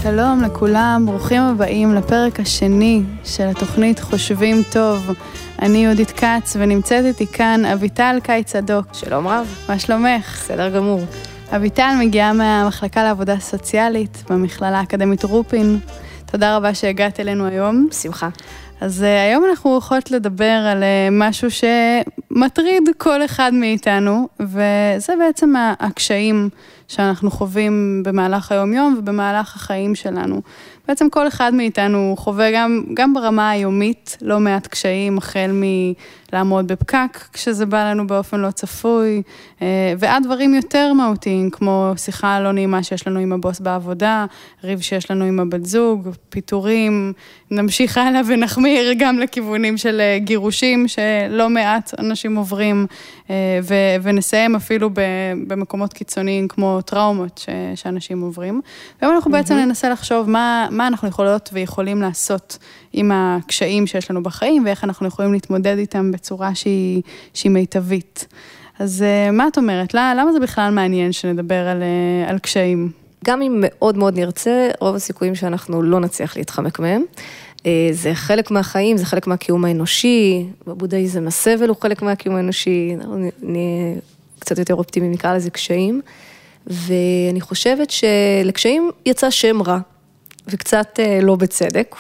שלום לכולם, ברוכים הבאים לפרק השני של התוכנית חושבים טוב. אני יהודית קץ ונמצאת איתי כאן אביטל קייצדוק. שלום רב. מה שלומך? בסדר גמור. אביטל מגיעה מהמחלקה לעבודה סוציאלית במכללה האקדמית רופין. תודה רבה שהגעת אלינו היום. בשמחה. אז היום אנחנו הולכות לדבר על משהו שמטריד כל אחד מאיתנו, וזה בעצם הקשיים שאנחנו חווים במהלך היום-יום ובמהלך החיים שלנו. בעצם כל אחד מאיתנו חווה גם ברמה היומית לא מעט קשיים, החל מלעמוד בפקק כשזה בא לנו באופן לא צפוי, ועד דברים יותר מהותיים, כמו שיחה לא נעימה שיש לנו עם הבוס בעבודה, ריב שיש לנו עם הבת זוג, פיטורים, נמשיך הלאה ונחמיר גם לכיוונים של גירושים שלא מעט אנשים עוברים, ונסיים אפילו במקומות קיצוניים כמו טראומות שאנשים עוברים. והיום אנחנו בעצם ננסה לחשוב מה אנחנו יכולות ויכולים לעשות עם הקשיים שיש לנו בחיים, ואיך אנחנו יכולים להתמודד איתם בצורה שהיא מיטבית. אז מה את אומרת? למה זה בכלל מעניין שנדבר על קשיים? גם אם מאוד מאוד נרצה, רוב הסיכויים שאנחנו לא נצליח להתחמק מהם. זה חלק מהחיים, זה חלק מהקיום האנושי, בבודהיזם הסבל הוא חלק מהקיום האנושי, אני קצת יותר אופטימי, נקרא לזה קשיים, ואני חושבת שלקשיים יצא שם רע, וקצת לא בצדק,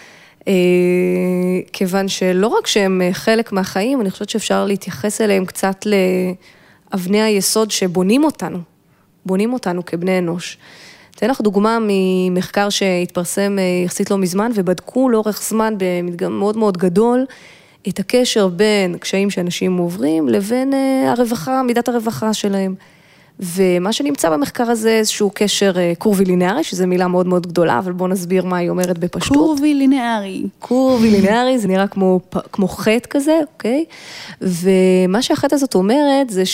כיוון שלא רק שהם חלק מהחיים, אני חושבת שאפשר להתייחס אליהם קצת לאבני היסוד שבונים אותנו כבני אנוש. אתן לך דוגמה ממחקר שהתפרסם יחסית לא מזמן, ובדקו לאורך זמן במדגם מאוד מאוד גדול, את הקשר בין קשיים שאנשים עוברים, לבין מידת הרווחה שלהם. ומה שנמצא במחקר הזה, איזשהו קשר קורבי-לינארי, שזו מילה מאוד מאוד גדולה, אבל בואו נסביר מה היא אומרת בפשטות. קורבי-לינארי, זה נראה כמו חטא כזה, אוקיי? ומה שהחטא הזאת אומרת, זה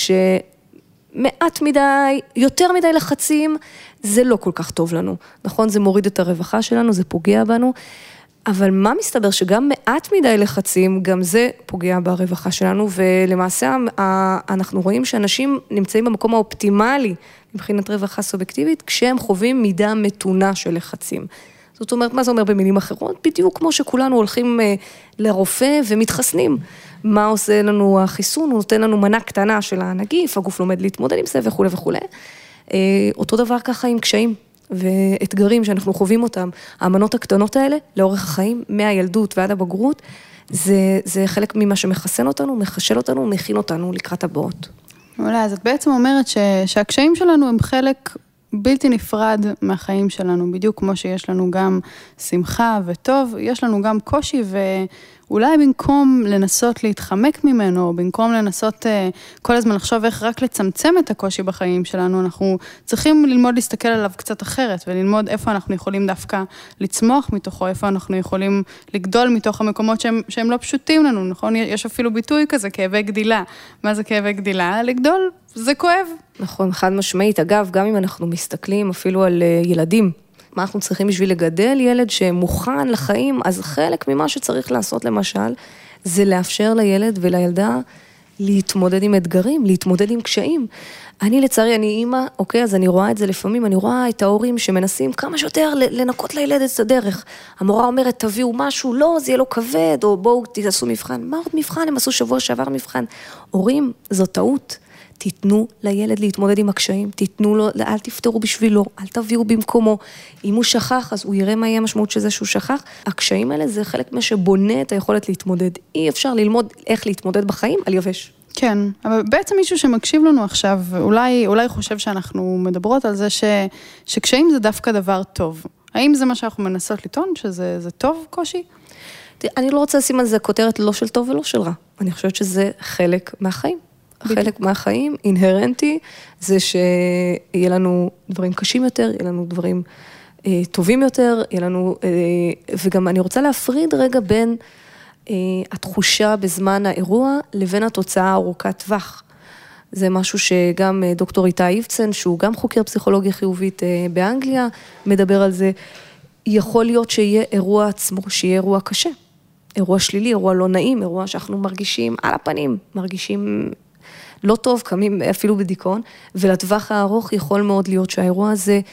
שמעט מדי, יותר מדי לחצים, זה לא כל כך טוב לנו. נכון? זה מוריד את הרווחה שלנו, זה פוגע בנו. אבל מה מסתבר שגם מעט מדי לחצים, גם זה פוגע ברווחה שלנו, ולמעשה אנחנו רואים שאנשים נמצאים במקום האופטימלי, מבחינת רווחה סובייקטיבית, כשהם חווים מידה מתונה של לחצים. זאת אומרת, מה זה אומר במילים אחרות? בדיוק כמו שכולנו הולכים לרופא ומתחסנים. מה עושה לנו החיסון? הוא נותן לנו מנה קטנה של הנגיף, הגוף לומד להתמודד עם זה וכו' וכו'. אותו דבר ככה עם קשיים. ואתגרים שאנחנו חווים אותם, האמנות הקטנות האלה, לאורך החיים, מהילדות ועד הבגרות, זה חלק ממה שמחסן אותנו, מחשל אותנו, מכין אותנו לקראת הבאות. אולי, אז את בעצם אומרת שהקשיים שלנו הם חלק בלתי נפרד מהחיים שלנו, בדיוק כמו שיש לנו גם שמחה וטוב, יש לנו גם קושי, ואולי במקום לנסות להתחמק ממנו, או במקום לנסות כל הזמן לחשוב איך רק לצמצם את הקושי בחיים שלנו, אנחנו צריכים ללמוד להסתכל עליו קצת אחרת, וללמוד איפה אנחנו יכולים דווקא לצמוח מתוכו, איפה אנחנו יכולים לגדול מתוך המקומות שהם לא פשוטים לנו, נכון? יש אפילו ביטוי כזה, כאבי גדילה. מה זה כאבי גדילה? לגדול, זה כואב. נכון, חד משמעית. אגב, גם אם אנחנו מסתכלים אפילו על ילדים, מה אנחנו צריכים בשביל לגדל ילד שמוכן לחיים, אז חלק ממה שצריך לעשות למשל, זה לאפשר לילד ולילדה להתמודד עם אתגרים, להתמודד עם קשיים. אני לצערי, אני אימא, אוקיי, אז אני רואה את זה לפעמים, אני רואה את ההורים שמנסים כמה שיותר לנקות לילד את הדרך. המורה אומרת, תביאו משהו, לא, זה יהיה לו כבד, או בואו תעשו מבחן. מה עוד מבחן? הם עשו שבוע שעבר מבחן. הורים, זו טעות. תיתנו לילד להתמודד עם הקשיים, תיתנו לו, אל תפתרו בשבילו, אל תביאו במקומו. אם הוא שכח, אז הוא יראה מה יהיה המשמעות שזה שהוא שכח. הקשיים האלה זה חלק מה שבונה את היכולת להתמודד. אי אפשר ללמוד איך להתמודד בחיים על יבש. כן, אבל בעצם מישהו שמקשיב לנו עכשיו, אולי חושב שאנחנו מדברות על זה שקשיים זה דווקא דבר טוב. האם זה מה שאנחנו מנסות לטעון, שזה טוב, קושי? אני לא רוצה לשים על זה כותרת לא של טוב ולא של רע. אני חושבת שזה חלק מהחיים. חלק מהחיים, אינהרנטי, זה שיהיה לנו דברים קשים יותר, יהיה לנו דברים טובים יותר, יהיה לנו, וגם אני רוצה להפריד רגע בין התחושה בזמן האירוע, לבין התוצאה ארוכת טווח. זה משהו שגם דוקטור איתי איבצן, שהוא גם חוקר פסיכולוגיה חיובית באנגליה, מדבר על זה, יכול להיות שיהיה אירוע עצמו, שיהיה אירוע קשה. אירוע שלילי, אירוע לא נעים, אירוע שאנחנו מרגישים על הפנים, מרגישים לא טוב, קמים אפילו בדיכאון, ולטווח הארוך יכול מאוד להיות שהאירוע הזה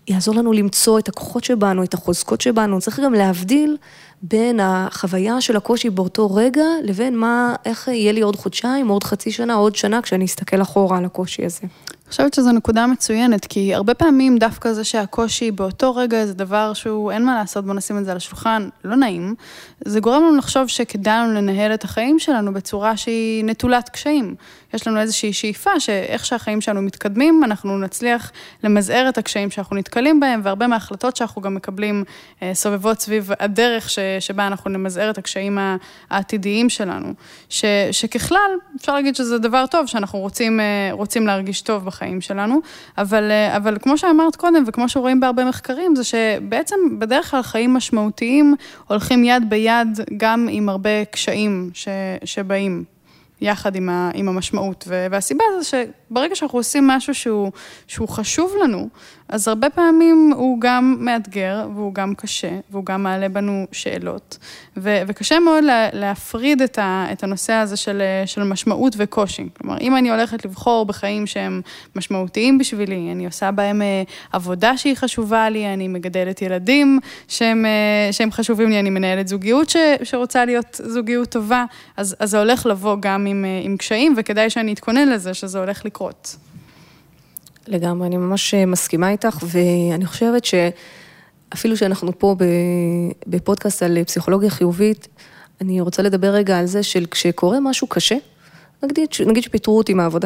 יעזור לנו למצוא את הכוחות שבנו, את החוזקות שבנו. צריך גם להבדיל בין החוויה של הקושי באותו רגע, לבין איך יהיה לי עוד חודשיים, עוד חצי שנה, עוד שנה, כשאני אסתכל אחורה על הקושי הזה. אני חושבת שזו נקודה מצוינת, כי הרבה פעמים דווקא זה שהקושי באותו רגע זה דבר שהוא אין מה לעשות, בוא נשים את זה על השולחן, לא נעים. זה גורם לנו לחשוב שכדאי לנו לנהל את החיים שלנו בצורה שהיא נטולת קשיים. יש לנו איזושהי שאיפה שאיך שהחיים שלנו מתקדמים, אנחנו נצליח למזער את הקשיים שאנחנו נתקלים בהם, והרבה מההחלטות שאנחנו גם מקבלים סובבות סביב הדרך שבה אנחנו נמזער את הקשיים העתידיים שלנו. שככלל, אפשר להגיד שזה דבר טוב, שאנחנו רוצים להרגיש טוב בחיים שלנו, אבל כמו שאמרת קודם, וכמו שרואים בהרבה מחקרים, זה שבעצם בדרך כלל חיים משמעותיים הולכים יד ביד גם עם הרבה קשיים שבאים יחד עם המשמעות. והסיבה זה שברגע שאנחנו עושים משהו שהוא חשוב לנו, אז הרבה פעמים הוא גם מאתגר, והוא גם קשה, והוא גם מעלה בנו שאלות, וקשה מאוד להפריד את הנושא הזה של משמעות וקושי. כלומר, אם אני הולכת לבחור בחיים שהם משמעותיים בשבילי, אני עושה בהם עבודה שהיא חשובה לי, אני מגדלת ילדים שהם חשובים לי, אני מנהלת זוגיות שרוצה להיות זוגיות טובה, אז זה הולך לבוא גם עם קשיים, וכדאי שאני אתכונן לזה שזה הולך לקרות. לגמרי, אני ממש מסכימה איתך, ואני חושבת שאפילו שאנחנו פה בפודקאסט על פסיכולוגיה חיובית, אני רוצה לדבר רגע על זה של כשקורה משהו קשה, נגיד שפיטרו אותי מהעבודה,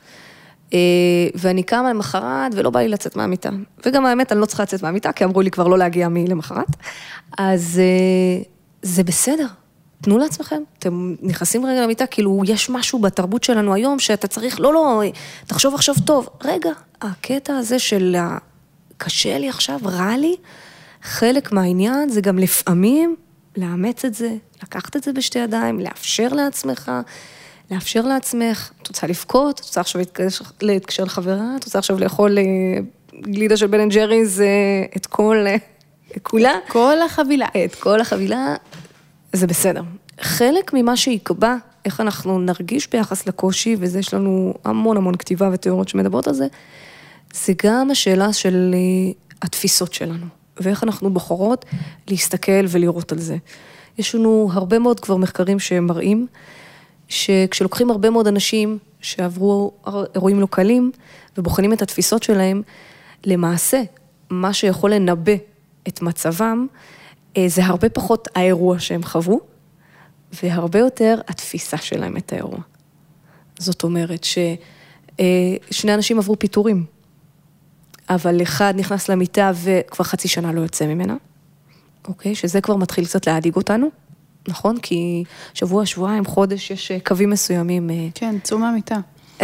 ואני קמה למחרת ולא בא לי לצאת מהמיטה, וגם האמת אני לא צריכה לצאת מהמיטה, כי אמרו לי כבר לא להגיע למחרת, אז זה בסדר. תנו לעצמכם, אתם נכנסים רגע למיטה, כאילו יש משהו בתרבות שלנו היום, שאתה צריך, לא, תחשוב עכשיו טוב, רגע, הקטע הזה של קשה לי עכשיו, רע לי, חלק מהעניין זה גם לפעמים לאמץ את זה, לקחת את זה בשתי ידיים, לאפשר לעצמך, לאפשר לעצמך, את רוצה לבכות, את רוצה עכשיו להתקשר לחברה, את רוצה עכשיו לאכול גלידה של בן אנד ג'ריז, את כולה. את כל החבילה, זה בסדר. חלק ממה שיקבע, איך אנחנו נרגיש ביחס לקושי, וזה יש לנו המון כתיבה ותיאוריות שמדברות על זה, זה גם השאלה של התפיסות שלנו, ואיך אנחנו בוחרות להסתכל ולראות על זה. יש לנו הרבה מאוד כבר מחקרים שמראים, שכשלוקחים הרבה מאוד אנשים שעברו אירועים לא קלים, ובוחנים את התפיסות שלהם, למעשה, מה שיכול לנבא את מצבם, זה הרבה פחות האירוע שהם חוו, והרבה יותר התפיסה שלהם את האירוע. זאת אומרת ששני אנשים עברו פיטורים, אבל אחד נכנס למיטה וכבר חצי שנה לא יוצא ממנה, אוקיי? שזה כבר מתחיל קצת להדיג אותנו, נכון? כי שבוע, שבועיים, חודש, יש קווים מסוימים. כן, צאו מהמיטה.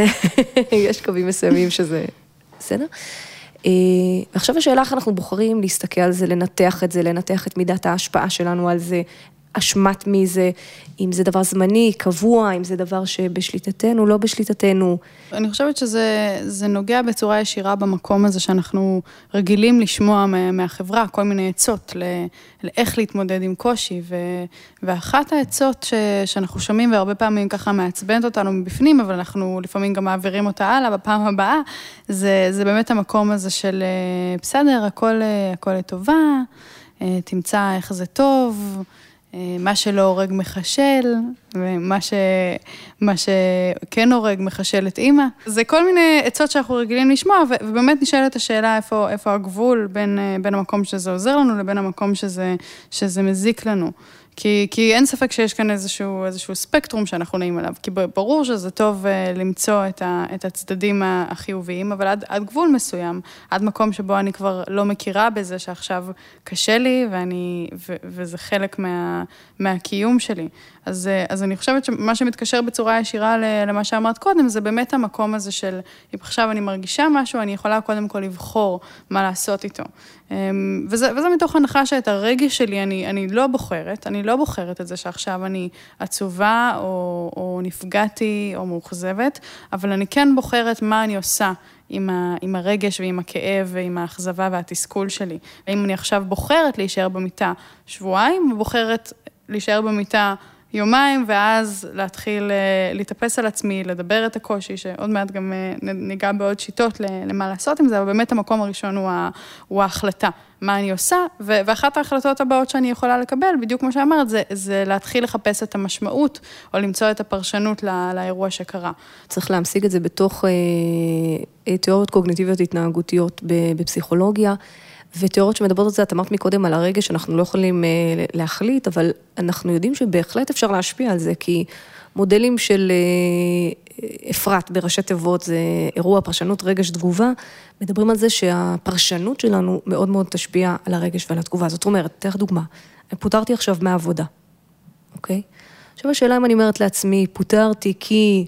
יש קווים מסוימים שזה, בסדר? ועכשיו השאלה איך אנחנו בוחרים להסתכל על זה, לנתח את זה, לנתח את מידת ההשפעה שלנו על זה, אשמת מי זה, אם זה דבר זמני, קבוע, אם זה דבר שבשליטתנו, לא בשליטתנו. אני חושבת שזה נוגע בצורה ישירה במקום הזה שאנחנו רגילים לשמוע מהחברה, כל מיני עצות לאיך להתמודד עם קושי, ואחת העצות שאנחנו שומעים והרבה פעמים ככה מעצבנת אותנו מבפנים, אבל אנחנו לפעמים גם מעבירים אותה הלאה בפעם הבאה, זה באמת המקום הזה של בסדר, הכל לטובה, תמצא איך זה טוב, מה שלא הורג מחשל, ומה שכן הורג מחשל את אימא. זה כל מיני עצות שאנחנו רגילים לשמוע, ובאמת נשאלת השאלה איפה הגבול בין המקום שזה עוזר לנו, לבין המקום שזה מזיק לנו. כי אין ספק שיש כאן איזשהו ספקטרום שאנחנו נעים עליו, כי ברור שזה טוב למצוא את הצדדים החיוביים, אבל עד גבול מסוים, עד מקום שבו אני כבר לא מכירה בזה שעכשיו קשה לי, וזה חלק מהקיום שלי. אז אני חושבת שמה שמתקשר בצורה ישירה למה שאמרת קודם, זה באמת המקום הזה של, אם עכשיו אני מרגישה משהו, אני יכולה קודם כל לבחור מה לעשות איתו. וזה מתוך הנחה שאת הרגש שלי אני לא בוחרת את זה שעכשיו אני עצובה או נפגעתי או מאוכזבת, אבל אני כן בוחרת מה אני עושה עם הרגש ועם הכאב ועם האכזבה והתסכול שלי. האם אני עכשיו בוחרת להישאר במיטה שבועיים, ובוחרת להישאר במיטה יומיים, ואז להתחיל להתאפס על עצמי, לדבר את הקושי, שעוד מעט גם ניגע בעוד שיטות למה לעשות עם זה, אבל באמת המקום הראשון הוא ההחלטה, מה אני עושה, ואחת ההחלטות הבאות שאני יכולה לקבל, בדיוק כמו שאמרת, זה להתחיל לחפש את המשמעות, או למצוא את הפרשנות לאירוע שקרה. צריך להמשיג את זה בתוך תיאוריות קוגניטיביות התנהגותיות בפסיכולוגיה, ותיאוריות שמדברות על זה, את אמרת מקודם על הרגש, שאנחנו לא יכולים להחליט, אבל אנחנו יודעים שבהחלט אפשר להשפיע על זה, כי מודלים של אפרת בראשי תיבות, זה אירוע פרשנות רגש תגובה, מדברים על זה שהפרשנות שלנו מאוד מאוד תשפיע על הרגש ועל התגובה. זאת אומרת, תלך דוגמה, אני פוטרתי עכשיו מהעבודה, אוקיי? עכשיו השאלה אם אני אומרת לעצמי, פוטרתי כי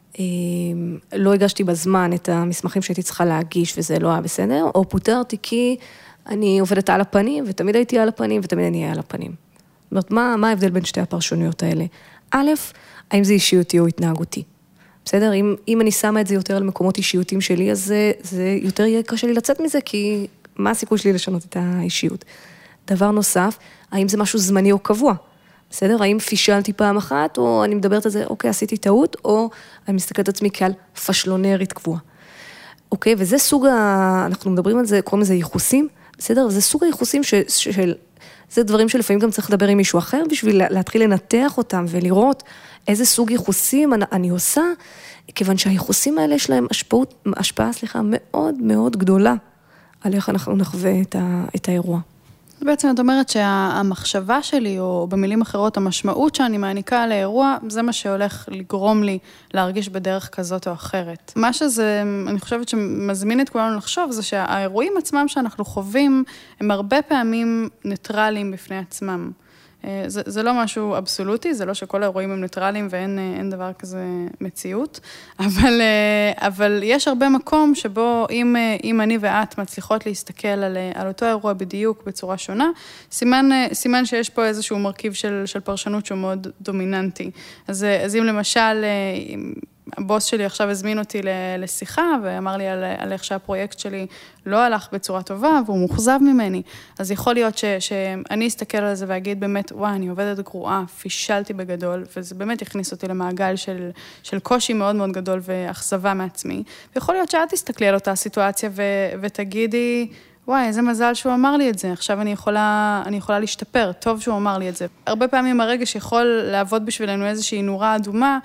לא הגשתי בזמן את המסמכים שהייתי צריכה להגיש וזה לא היה בסדר, או פוטרתי כי אני עובדת על הפנים ותמיד הייתי על הפנים ותמיד אני אהיה על הפנים. זאת אומרת, מה ההבדל בין שתי הפרשנויות האלה? א', האם זה אישיותי או התנהגותי? בסדר? אם אני שמה את זה יותר על מקומות אישיותיים שלי, אז זה יותר יהיה קשה לי לצאת מזה, כי מה הסיכוי שלי לשנות את האישיות? דבר נוסף, האם זה משהו זמני או קבוע? בסדר? האם פישלתי פעם אחת, או אני מדברת על זה, אוקיי, עשיתי טעות, או אני מסתכלת עצמי כעל פשלונרית קבועה. אוקיי, וזה סוג אנחנו מדברים על זה, קוראים לזה ייחוסים, בסדר? זה סוג הייחוסים זה דברים שלפעמים גם צריך לדבר עם מישהו אחר, בשביל להתחיל לנתח אותם ולראות איזה סוג ייחוסים אני עושה, כיוון שהייחוסים האלה יש להם השפעה מאוד מאוד גדולה, על איך אנחנו נחווה את האירוע. בעצם את אומרת שהמחשבה שלי, או במילים אחרות, המשמעות שאני מעניקה לאירוע, זה מה שהולך לגרום לי להרגיש בדרך כזאת או אחרת. מה שזה, אני חושבת שמזמין את כולנו לחשוב, זה שהאירועים עצמם שאנחנו חווים, הם הרבה פעמים ניטרליים בפני עצמם. זה לא משהו אבסולוטי, זה לא שכל האירועים הם ניטרליים ואין דבר כזה מציאות, אבל יש הרבה מקום שבו אם אני ואת מצליחות להסתכל על אותו אירוע בדיוק בצורה שונה, סימן שיש פה איזשהו מרכיב של פרשנות שהוא מאוד דומיננטי. אז אם למשל הבוס שלי עכשיו הזמין אותי לשיחה, ואמר לי על איך שהפרויקט שלי לא הלך בצורה טובה, והוא מוחזב ממני. אז יכול להיות שאני אסתכל על זה ואגיד באמת, וואי, אני עובדת גרועה, פישלתי בגדול, וזה באמת הכניס אותי למעגל של קושי מאוד מאוד גדול ואכזבה מעצמי. ויכול להיות שאת תסתכלי על אותה סיטואציה ותגידי, וואי, איזה מזל שהוא אמר לי את זה, עכשיו אני יכולה להשתפר, טוב שהוא אמר לי את זה. הרבה פעמים הרגש יכול לעבוד בשבילנו איזושהי נורה אדומה,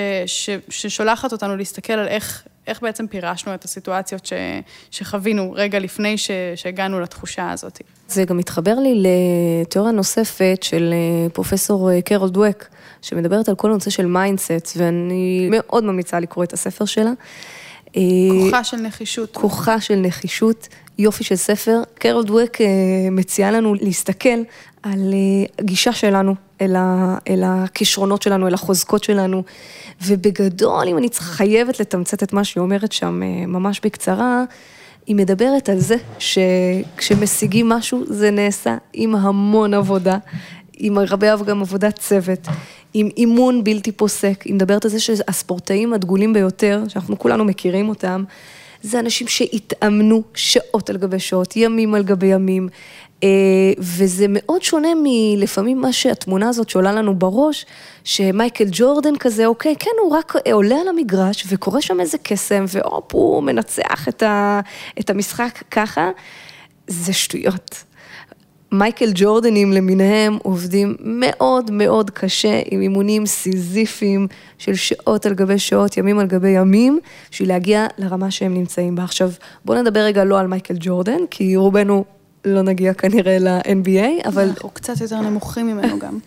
ששולחת אותנו להסתכל על איך בעצם פירשנו את הסיטואציות שחווינו רגע לפני שהגענו לתחושה הזאת. זה גם מתחבר לי לתיאוריה נוספת של פרופסור קרול דווק, שמדברת על כל הנושא של מיינדסט, ואני מאוד ממליצה לקרוא את הספר שלה. כוחה של נחישות. כוחה של נחישות, יופי של ספר. קרול דווק מציעה לנו להסתכל על הגישה שלנו, אל הכישרונות שלנו, אל החוזקות שלנו, ובגדול, אם אני חייבת לתמצת את מה שהיא אומרת שם ממש בקצרה, היא מדברת על זה שכשמשיגים משהו, זה נעשה עם המון עבודה, עם הרבה גם עבודת צוות, עם אימון בלתי פוסק, היא מדברת על זה שהספורטאים הדגולים ביותר, שאנחנו כולנו מכירים אותם, זה אנשים שהתאמנו שעות על גבי שעות, ימים על גבי ימים, וזה מאוד שונה מלפעמים מה שהתמונה הזאת שעולה לנו בראש, שמייקל ג'ורדן כזה, אוקיי, כן, הוא רק עולה על המגרש, וקורא שם איזה קסם, ואופ, הוא מנצח את המשחק ככה, זה שטויות. מייקל ג'ורדנים למיניהם עובדים מאוד מאוד קשה, עם אימונים סיזיפיים של שעות על גבי שעות, ימים על גבי ימים, בשביל להגיע לרמה שהם נמצאים בה. עכשיו, בואו נדבר רגע לא על מייקל ג'ורדן, כי רובנו לא נגיע כנראה ל-NBA, אבל... אנחנו קצת יותר נמוכים ממנו גם.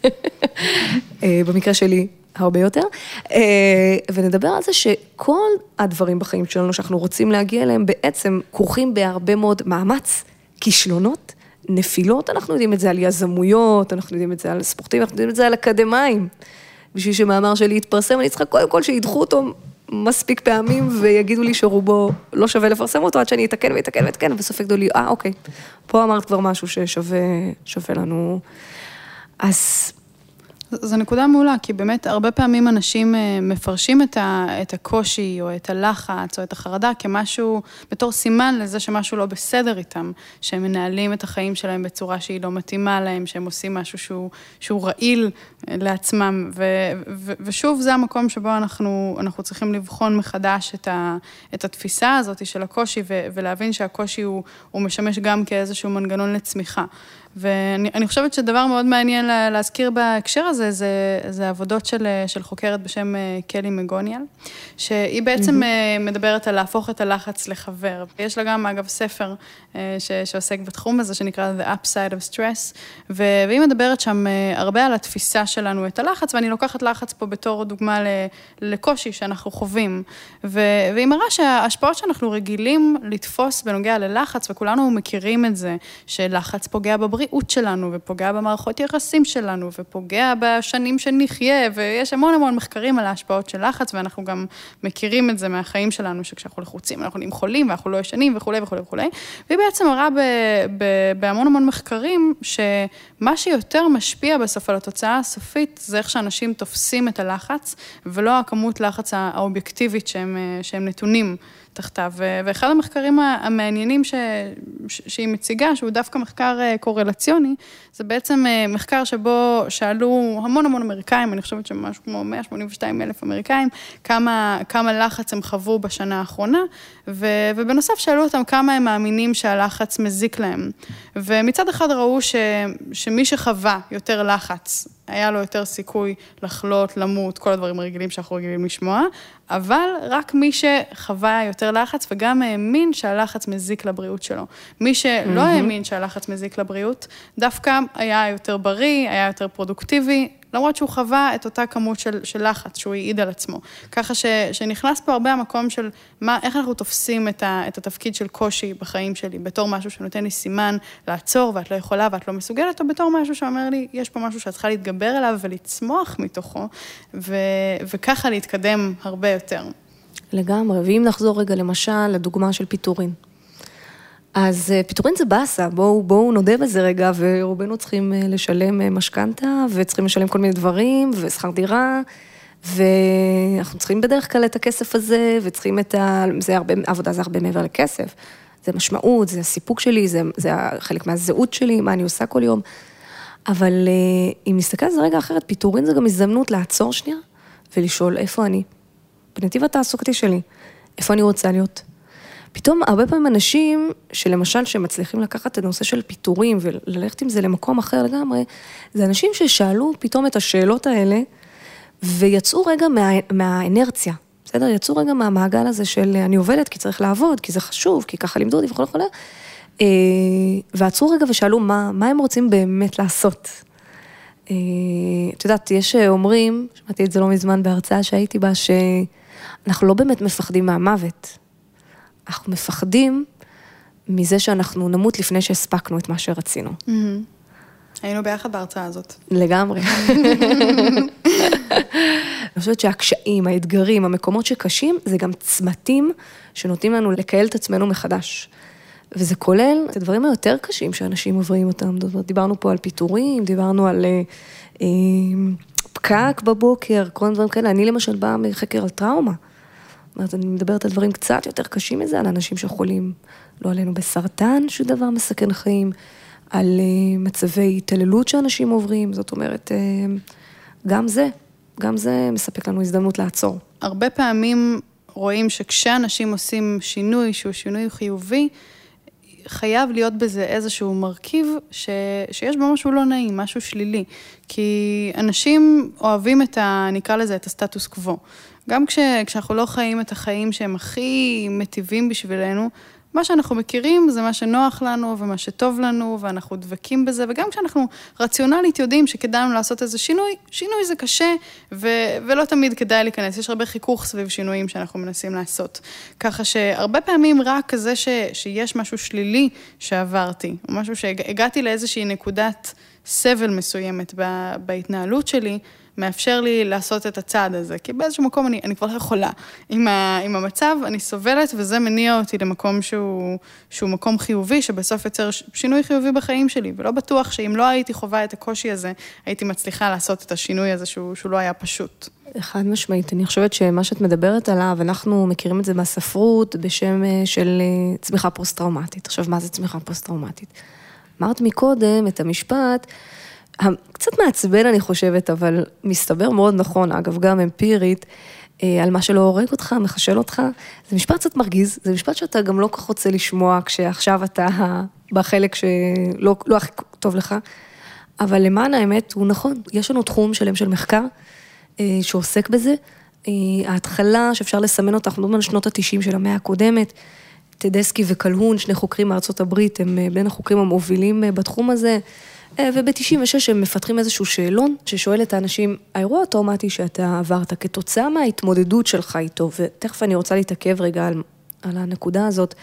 במקרה שלי, הרבה יותר. ונדבר על זה שכל הדברים בחיים שלנו שאנחנו רוצים להגיע אליהם, בעצם כרוכים בהרבה מאוד מאמץ, כישלונות, נפילות, אנחנו יודעים את זה על יזמויות, אנחנו יודעים את זה על ספורטים, אנחנו יודעים את זה על אקדמיים. בשביל שמאמר שלי יתפרסם, אני צריכה קודם כל שידחו אותו מספיק פעמים, ויגידו לי שרובו לא שווה לפרסם אותו, עד שאני אתקן ואתקן ואתקן, ובסוף יגידו לי, אוקיי, פה אמרת כבר משהו ששווה לנו. אז זו נקודה מעולה, כי באמת הרבה פעמים אנשים מפרשים את הקושי או את הלחץ או את החרדה כמשהו, בתור סימן לזה שמשהו לא בסדר איתם, שהם מנהלים את החיים שלהם בצורה שהיא לא מתאימה להם, שהם עושים משהו שהוא רעיל לעצמם, ושוב זה המקום שבו אנחנו צריכים לבחון מחדש את התפיסה הזאת של הקושי, ולהבין שהקושי הוא משמש גם כאיזשהו מנגנון לצמיחה. ואני חושבת שדבר מאוד מעניין להזכיר בהקשר הזה, זה עבודות של חוקרת בשם קלי מגוניאל, שהיא בעצם מדברת על להפוך את הלחץ לחבר. יש לה גם, אגב, ספר שעוסק בתחום הזה, שנקרא The Upside of Stress, והיא מדברת שם הרבה על התפיסה שלנו את הלחץ, ואני לוקחת לחץ פה בתור דוגמה לקושי שאנחנו חווים. והיא מראה שההשפעות שאנחנו רגילים לתפוס בנוגע ללחץ, וכולנו מכירים את זה, שלחץ פוגע בבריאות שלנו, ופוגע במערכות יחסים שלנו, ופוגע בשנים שנחיה, ויש המון מחקרים על ההשפעות של לחץ, ואנחנו גם מכירים את זה מהחיים שלנו, שכשאנחנו לחוצים, אנחנו נהיים חולים, ואנחנו לא ישנים, וכו'. והיא בעצם מראה בהמון מחקרים, שמה שיותר משפיע בסוף על התוצאה הסופית, זה איך שאנשים תופסים את הלחץ, ולא הכמות לחץ האובייקטיבית שהם נתונים תחתיו. ואחד המחקרים המעניינים שהיא מציגה, שהוא דווקא מחקר קורלציוני, זה בעצם מחקר שבו שאלו המון אמריקאים, אני חושבת שמשהו כמו 182,000 אמריקאים, כמה לחץ הם חוו בשנה האחרונה, ובנוסף שאלו אותם כמה הם מאמינים שהלחץ מזיק להם. ומצד אחד ראו שמי שחווה יותר לחץ, היה לו יותר סיכוי לחלות, למות, כל הדברים הרגילים שאנחנו רגילים לשמוע, אבל רק מי שחווה יותר לחץ וגם האמין שהלחץ מזיק לבריאות שלו. מי שלא האמין שהלחץ מזיק לבריאות, דווקא היה יותר בריא, היה יותר פרודוקטיבי, למרות שהוא חווה את אותה כמות של לחץ שהוא העיד על עצמו. ככה שנכנס פה הרבה המקום של איך אנחנו תופסים את התפקיד של קושי בחיים שלי, בתור משהו שנותן לי סימן לעצור, ואת לא יכולה ואת לא מסוגלת, או בתור משהו שאומר לי, יש פה משהו שאת צריכה להתגבר עליו ולצמוח מתוכו, וככה להתקדם הרבה יותר. לגמרי, ואם נחזור רגע למשל לדוגמה של פיטורין. אז פיטורין זה באסה, בואו נודה בזה רגע, ורובנו צריכים לשלם משכנתה, וצריכים לשלם כל מיני דברים, ושכר דירה, ואנחנו צריכים בדרך כלל את הכסף הזה, וצריכים עבודה זה הרבה מעבר לכסף, זה משמעות, זה הסיפוק שלי, זה חלק מהזהות שלי, מה אני עושה כל יום, אבל אם נסתכל על זה רגע אחרת, פיטורין זה גם הזדמנות לעצור שנייה, ולשאול איפה אני, בנתיב התעסוקתי שלי, איפה אני רוצה להיות, פתאום הרבה פעמים אנשים שלמשל שמצליחים לקחת את הנושא של פיטורים וללכת עם זה למקום אחר לגמרי, זה אנשים ששאלו פתאום את השאלות האלה ויצאו רגע מהאנרציה, בסדר? יצאו רגע מהמעגל הזה של אני עובדת כי צריך לעבוד, כי זה חשוב, כי ככה לימדו אותי וכו'. ועצרו רגע ושאלו מה הם רוצים באמת לעשות. את יודעת, יש אומרים, שמעתי את זה לא מזמן בהרצאה שהייתי בה, שאנחנו לא באמת מפחדים מהמוות. אנחנו מפחדים מזה שאנחנו נמות לפני שהספקנו את מה שרצינו. היינו ביחד בהרצאה הזאת. לגמרי. אני חושבת שהקשיים, האתגרים, המקומות שקשים, זה גם צמתים שנותנים לנו לקהל את עצמנו מחדש. וזה כולל את הדברים היותר קשים שאנשים עוברים אותם. דיברנו פה על פיטורים, דיברנו על פקק בבוקר, כל הדברים כאלה. אני למשל באה מחקר על טראומה. אומרת, אני מדברת על דברים קצת יותר קשים מזה, על אנשים שחולים, לא עלינו בסרטן, שהוא דבר מסכן חיים, על מצבי התעללות שאנשים עוברים, זאת אומרת, גם זה מספק לנו הזדמנות לעצור. הרבה פעמים רואים שכשאנשים עושים שינוי, שהוא שינוי חיובי, חייב להיות בזה איזשהו מרכיב שיש בו משהו לא נעים, משהו שלילי, כי אנשים אוהבים נקרא לזה, את הסטטוס קוו. גם כשאנחנו לא חיים את החיים שהם הכי מטיבים בשבילנו, מה שאנחנו מכירים זה מה שנוח לנו ומה שטוב לנו, ואנחנו דבקים בזה, וגם כשאנחנו רציונלית יודעים שכדאי לנו לעשות איזה שינוי זה קשה, ולא תמיד כדאי להיכנס, יש הרבה חיכוך סביב שינויים שאנחנו מנסים לעשות. ככה שהרבה פעמים רק כזה שיש משהו שלילי שעברתי, או משהו שהגעתי לאיזושהי נקודת סבל מסוימת בהתנהלות שלי, מאפשר לי לעשות את הצעד הזה, כי באיזשהו מקום אני כבר לא יכולה. עם המצב אני סובלת, וזה מניע אותי למקום שהוא מקום חיובי, שבסוף יוצר שינוי חיובי בחיים שלי, ולא בטוח שאם לא הייתי חווה את הקושי הזה, הייתי מצליחה לעשות את השינוי הזה שהוא לא היה פשוט. חד משמעית, אני חושבת שמה שאת מדברת עליו, אנחנו מכירים את זה מהספרות בשם של צמיחה פוסט-טראומטית. עכשיו, מה זה צמיחה פוסט-טראומטית? אמרת מקודם את המשפט, קצת מעצבן אני חושבת, אבל מסתבר מאוד נכון, אגב, גם אמפירית, על מה שלא הורג אותך, מחשל אותך, זה משפט קצת מרגיז, זה משפט שאתה גם לא כך רוצה לשמוע, כשעכשיו אתה בחלק שלא הכי טוב לך, אבל למען האמת הוא נכון, יש לנו תחום שלם של מחקר, שעוסק בזה, ההתחלה שאפשר לסמן אותה, אנחנו מדברים על שנות ה-90 של המאה הקודמת, טדסקי וקלהון, שני חוקרים מארצות הברית, הם בין החוקרים המובילים בתחום הזה, וב-96 הם מפתחים איזשהו שאלון, ששואל את האנשים, האירוע הטראומטי שאתה עברת, כתוצאה מההתמודדות שלך איתו, ותכף אני רוצה להתעכב רגע על הנקודה הזאת,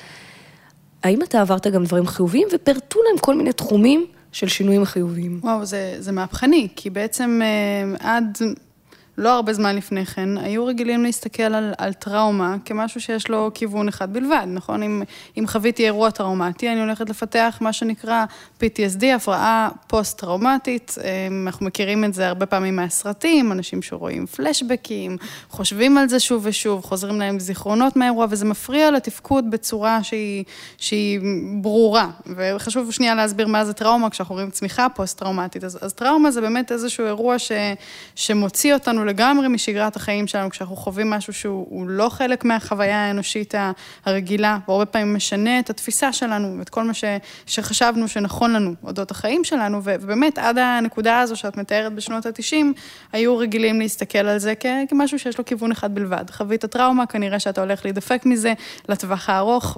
האם אתה עברת גם דברים חיוביים, ופרטו להם כל מיני תחומים של שינויים חיוביים? וואו, זה מהפכני, כי בעצם עד לא הרבה זמן לפני כן, היו רגילים להסתכל על טראומה כמשהו שיש לו כיוון אחד בלבד, נכון? אם חוויתי אירוע טראומטי, אני הולכת לפתח מה שנקרא PTSD, הפרעה פוסט-טראומטית, אנחנו מכירים את זה הרבה פעמים מהסרטים, אנשים שרואים פלשבקים, חושבים על זה שוב ושוב, חוזרים להם זיכרונות מהאירוע, וזה מפריע לתפקוד בצורה שהיא ברורה, וחשוב שנייה להסביר מה זה טראומה, כשאנחנו רואים צמיחה פוסט-טראומטית, אז טראומה זה באמת איזשהו אירוע שמוציא אותנו לגמרי משגרת החיים שלנו, כשאנחנו חווים משהו שהוא לא חלק מהחוויה האנושית הרגילה, והרבה פעמים משנה את התפיסה שלנו, ואת כל מה שחשבנו שנכון לנו, אודות החיים שלנו, ובאמת עד הנקודה הזו שאת מתארת בשנות ה-90, היו רגילים להסתכל על זה כמשהו שיש לו כיוון אחד בלבד. חווית הטראומה, כנראה שאתה הולך להידפק מזה לטווח הארוך,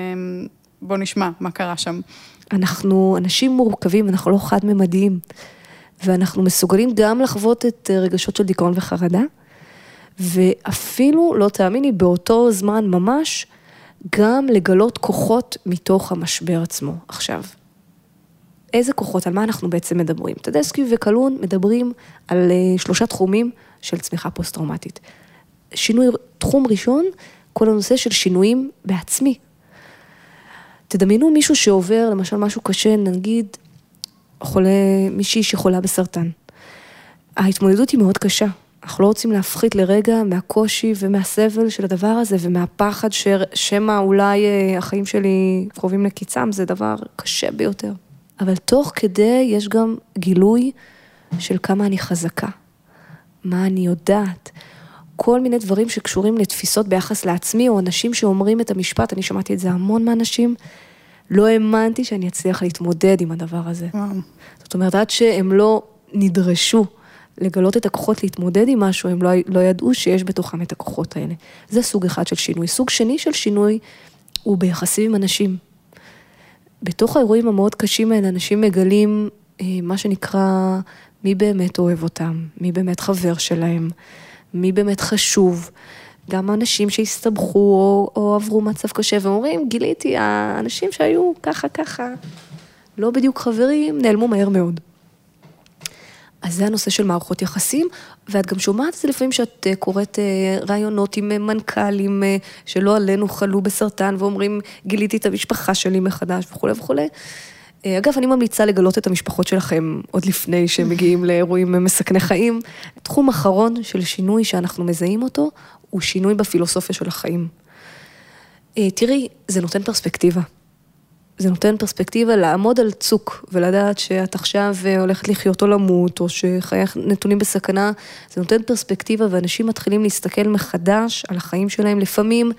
ובוא נשמע מה קרה שם. אנחנו אנשים מורכבים, אנחנו לא חד-ממדיים. ואנחנו מסוגלים גם לחוות את רגשות של דיכאון וחרדה, ואפילו, לא תאמיני, באותו זמן ממש, גם לגלות כוחות מתוך המשבר עצמו. עכשיו, איזה כוחות, על מה אנחנו בעצם מדברים? טדסקי וקלהון מדברים על 3 תחומים של צמיחה פוסט-טראומטית. תחום ראשון, כל הנושא של שינויים בעצמי. תדמיינו מישהו שעובר, למשל משהו קשה, נגיד, מישהי שחולה בסרטן. ההתמודדות היא מאוד קשה. אנחנו לא רוצים להפחית לרגע מהקושי ומהסבל של הדבר הזה, ומהפחד שמה אולי החיים שלי קרובים לקיצם, זה דבר קשה ביותר. אבל תוך כדי יש גם גילוי של כמה אני חזקה, מה אני יודעת, כל מיני דברים שקשורים לתפיסות ביחס לעצמי, או אנשים שאומרים את המשפט, אני שמעתי את זה המון מהאנשים, לא האמנתי שאני אצליח להתמודד עם הדבר הזה. זאת אומרת, עד שהם לא נדרשו לגלות את הכוחות להתמודד עם משהו, הם לא ידעו שיש בתוכם את הכוחות האלה. זה סוג אחד של שינוי. סוג שני של שינוי הוא ביחסים עם אנשים. בתוך האירועים המאוד קשים האלה, אנשים מגלים מה שנקרא מי באמת אוהב אותם, מי באמת חבר שלהם, מי באמת חשוב. גם האנשים שהסתבכו או עברו מצב קשה, ואומרים, גיליתי, האנשים שהיו ככה, לא בדיוק חברים, נעלמו מהר מאוד. אז זה הנושא של מערכות יחסים, ואת גם שומעת את זה לפעמים שאת קוראת רעיונות עם מנכ"לים שלא עלינו חלו בסרטן, ואומרים, גיליתי את המשפחה שלי מחדש וכו' וכו'. אגב, אני ממליצה לגלות את המשפחות שלכם עוד לפני שמגיעים לאירועים מסכני חיים. תחום אחרון של שינוי שאנחנו מזהים אותו, הוא שינוי בפילוסופיה של החיים. תראי, זה נותן פרספקטיבה. זה נותן פרספקטיבה לעמוד על צוק, ולדעת שאת עכשיו הולכת לחיות או למות, או שחייך נתונים בסכנה, זה נותן פרספקטיבה, ואנשים מתחילים להסתכל מחדש על החיים שלהם. לפעמים,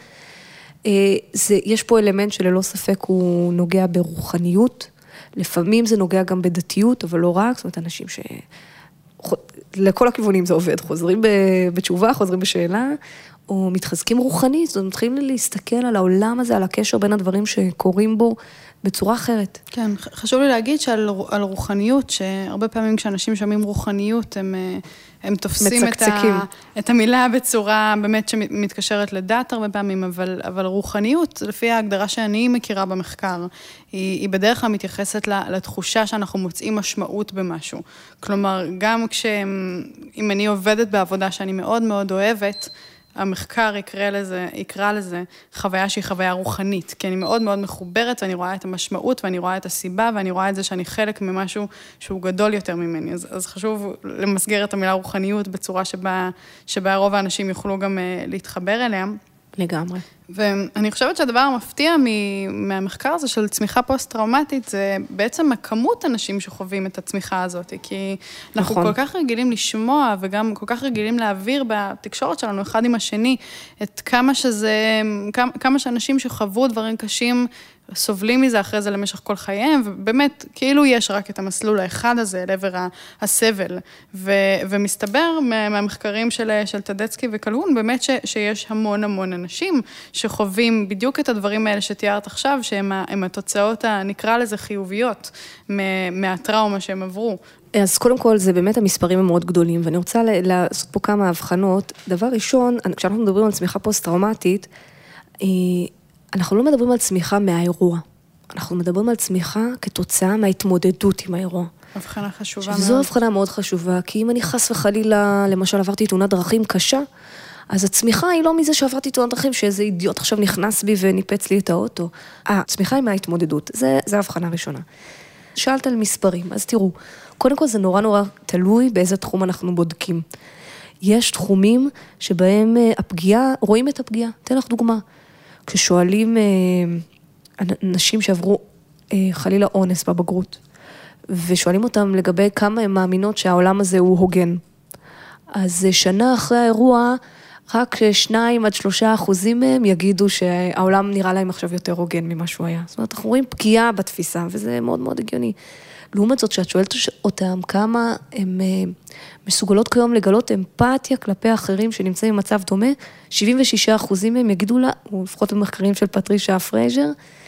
יש פה אלמנט שללא ספק הוא נוגע ברוחניות, לפעמים זה נוגע גם בדתיות, אבל לא רק, זאת אומרת, אנשים לכל הכיוונים זה עובד, חוזרים בתשובה, חוזרים בשאלה, או מתחזקים רוחנית, זאת אומרת, מתחילים להסתכל על העולם הזה, על הקשר בין הדברים שקורים בו, בצורה אחרת. כן, חשוב לי להגיד שעל רוחניות, שהרבה פעמים כשאנשים שומעים רוחניות, הם תופסים את המילה בצורה באמת שמתקשרת לדת הרבה פעמים, אבל רוחניות, לפי ההגדרה שאני מכירה במחקר, היא בדרך כלל מתייחסת לתחושה שאנחנו מוצאים משמעות במשהו. כלומר, גם אם אני עובדת בעבודה שאני מאוד מאוד אוהבת, המחקר יקרא לזה חוויה שהיא חוויה רוחנית, כי אני מאוד מאוד מחוברת, ואני רואה את המשמעות, ואני רואה את הסיבה, ואני רואה את זה שאני חלק ממשהו שהוא גדול יותר ממני. אז חשוב למסגר את המילה רוחניות בצורה שבה רוב האנשים יוכלו גם להתחבר אליה. לגמרי. ואני חושבת שהדבר המפתיע מהמחקר הזה של צמיחה פוסט-טראומטית, זה בעצם הכמות אנשים שחווים את הצמיחה הזאת, כי אנחנו כל כך רגילים לשמוע, וגם כל כך רגילים להעביר בתקשורת שלנו אחד עם השני, את כמה שאנשים שחוו דברים קשים, סובלים מזה אחרי זה למשך כל חייהם, ובאמת, כאילו יש רק את המסלול האחד הזה, לעבר הסבל, ומסתבר מהמחקרים של טדצקי וקלהון, באמת שיש המון המון אנשים שחווים בדיוק את הדברים האלה שתיארת עכשיו, שהם התוצאות, נקרא לזה חיוביות, מהטראומה שהם עברו. אז קודם כל, זה באמת המספרים הם מאוד גדולים, ואני רוצה לעשות פה כמה הבחנות. דבר ראשון, כשאנחנו מדברים על צמיחה פוסט-טראומטית, אנחנו לא מדברים על צמיחה מהאירוע, אנחנו מדברים על צמיחה כתוצאה מההתמודדות עם האירוע. הבחנה חשובה מאוד. זו הבחנה מאוד חשובה, כי אם אני חס וחלילה, למשל עברתי תאונת דרכים קשה, אז הצמיחה היא לא מזה שעברתי תאונת דרכים, שאיזה אידיוט עכשיו נכנס בי וניפץ לי את האוטו. הצמיחה היא מההתמודדות, זה ההבחנה הראשונה. שאלת על מספרים, אז תראו, קודם כל זה נורא נורא תלוי באיזה תחום אנחנו בודקים. יש תחומים שבהם הפגיעה, רואים את הפגיעה, אתן לך דוגמה. כששואלים אנשים שעברו חלילה אונס בבגרות, ושואלים אותם לגבי כמה הם מאמינות שהעולם הזה הוא הוגן. אז שנה אחרי האירוע, רק 2-3% מהם יגידו שהעולם נראה להם עכשיו יותר הוגן ממה שהוא היה. זאת אומרת, אנחנו רואים פגיעה בתפיסה, וזה מאוד מאוד הגיוני. לעומת זאת, שאת שואלת אותם כמה הם מסוגלות כיום לגלות אמפתיה כלפי אחרים שנמצאים במצב דומה, 76% מהם יגידו לה, לפחות במחקרים של פטרישה פרייזר,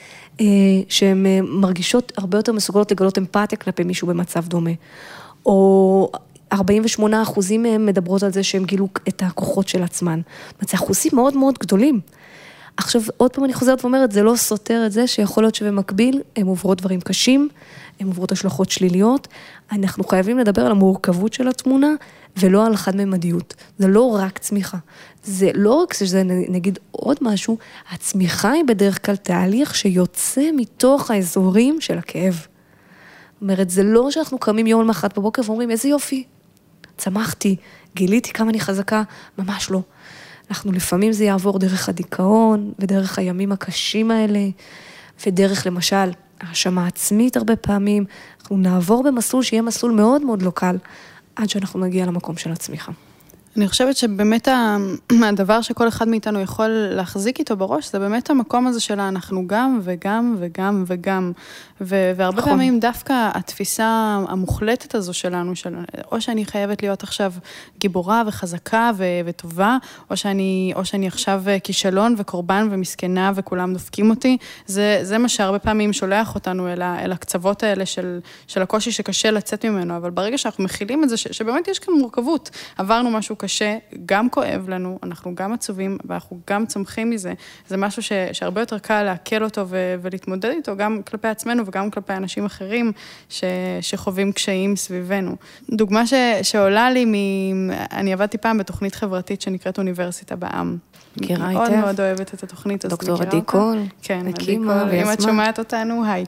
שהן מרגישות הרבה יותר מסוגלות לגלות אמפתיה כלפי מישהו במצב דומה. או 48% מהם מדברות על זה שהם גילו את הכוחות של עצמן. זה אחוזים מאוד מאוד גדולים. עכשיו, עוד פעם אני חוזרת ואומרת, זה לא סותר את זה שיכול להיות שבמקביל הם עוברות דברים קשים, הם עוברות השלכות שליליות, אנחנו חייבים לדבר על המורכבות של התמונה, ולא על חד-ממדיות. זה לא רק צמיחה. זה לא רק שזה נגיד עוד משהו, הצמיחה היא בדרך כלל תהליך שיוצא מתוך האזורים של הכאב. זאת אומרת, זה לא שאנחנו קמים יום למחרת בבוקר ואומרים, איזה יופי, צמחתי, גיליתי כמה אני חזקה, ממש לא. אנחנו לפעמים זה יעבור דרך הדיכאון, ודרך הימים הקשים האלה, ודרך למשל, האשמה עצמית הרבה פעמים, אנחנו נעבור במסלול שיהיה מסלול מאוד מאוד לא קל, עד שאנחנו נגיע למקום של הצמיחה. אני חושבת שבאמת הדבר שכל אחד מאיתנו יכול להחזיק איתו בראש, זה באמת המקום הזה שלה, אנחנו גם וגם וגם וגם, והרבה פעמים דווקא התפיסה המוחלטת הזו שלנו, או שאני חייבת להיות עכשיו גיבורה וחזקה וטובה, או שאני עכשיו כישלון וקורבן ומסכנה וכולם דופקים אותי, זה מה שהרבה פעמים שולח אותנו אל הקצוות האלה של הקושי שקשה לצאת ממנו, אבל ברגע שאנחנו מכילים את זה, שבאמת יש כאן מורכבות, עברנו משהו קשה, גם כואב לנו, אנחנו גם עצובים, ואנחנו גם צומחים מזה, זה משהו שהרבה יותר קל להקל אותו ולהתמודד איתו, גם כלפי עצמנו וגם כלפי אנשים אחרים שחווים קשיים סביבנו. דוגמה שעולה לי, אני עבדתי פעם בתוכנית חברתית שנקראת אוניברסיטה בעם. מכירה היטב. מאוד מאוד אוהבת את התוכנית הזאת. דוקטור עדי קול. כן, עדי קול. אם את שומעת אותנו, היי.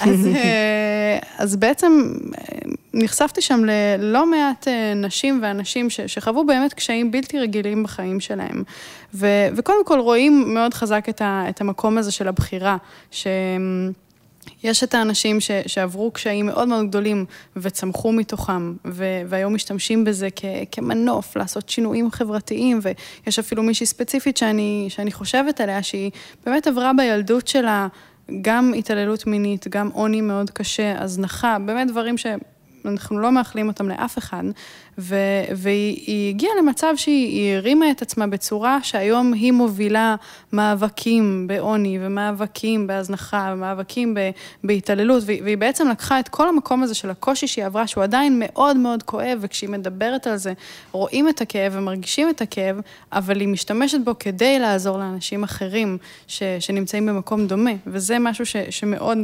אז בעצם נחשפתי שם ללא מעט נשים ואנשים שחוו באמת קשיים בלתי רגילים בחיים שלהם. וקודם כל רואים מאוד חזק את המקום הזה של הבחירה, יש את האנשים שעברו קשיים מאוד מאוד גדולים וצמחו מתוכם, והיום משתמשים בזה כמנוף לעשות שינויים חברתיים, ויש אפילו מישהי ספציפית שאני חושבת עליה, שהיא באמת עברה בילדות שלה גם התעללות מינית, גם עוני מאוד קשה, הזנחה, באמת דברים שאנחנו לא מאחלים אותם לאף אחד, והיא הגיעה למצב שהיא הרימה את עצמה בצורה שהיום היא מובילה מאבקים בעוני, ומאבקים בהזנחה, ומאבקים בהתעללות, והיא בעצם לקחה את כל המקום הזה של הקושי שהיא עברה, שהוא עדיין מאוד מאוד כואב, וכשהיא מדברת על זה, רואים את הכאב ומרגישים את הכאב, אבל היא משתמשת בו כדי לעזור לאנשים אחרים שנמצאים במקום דומה, וזה משהו שמאוד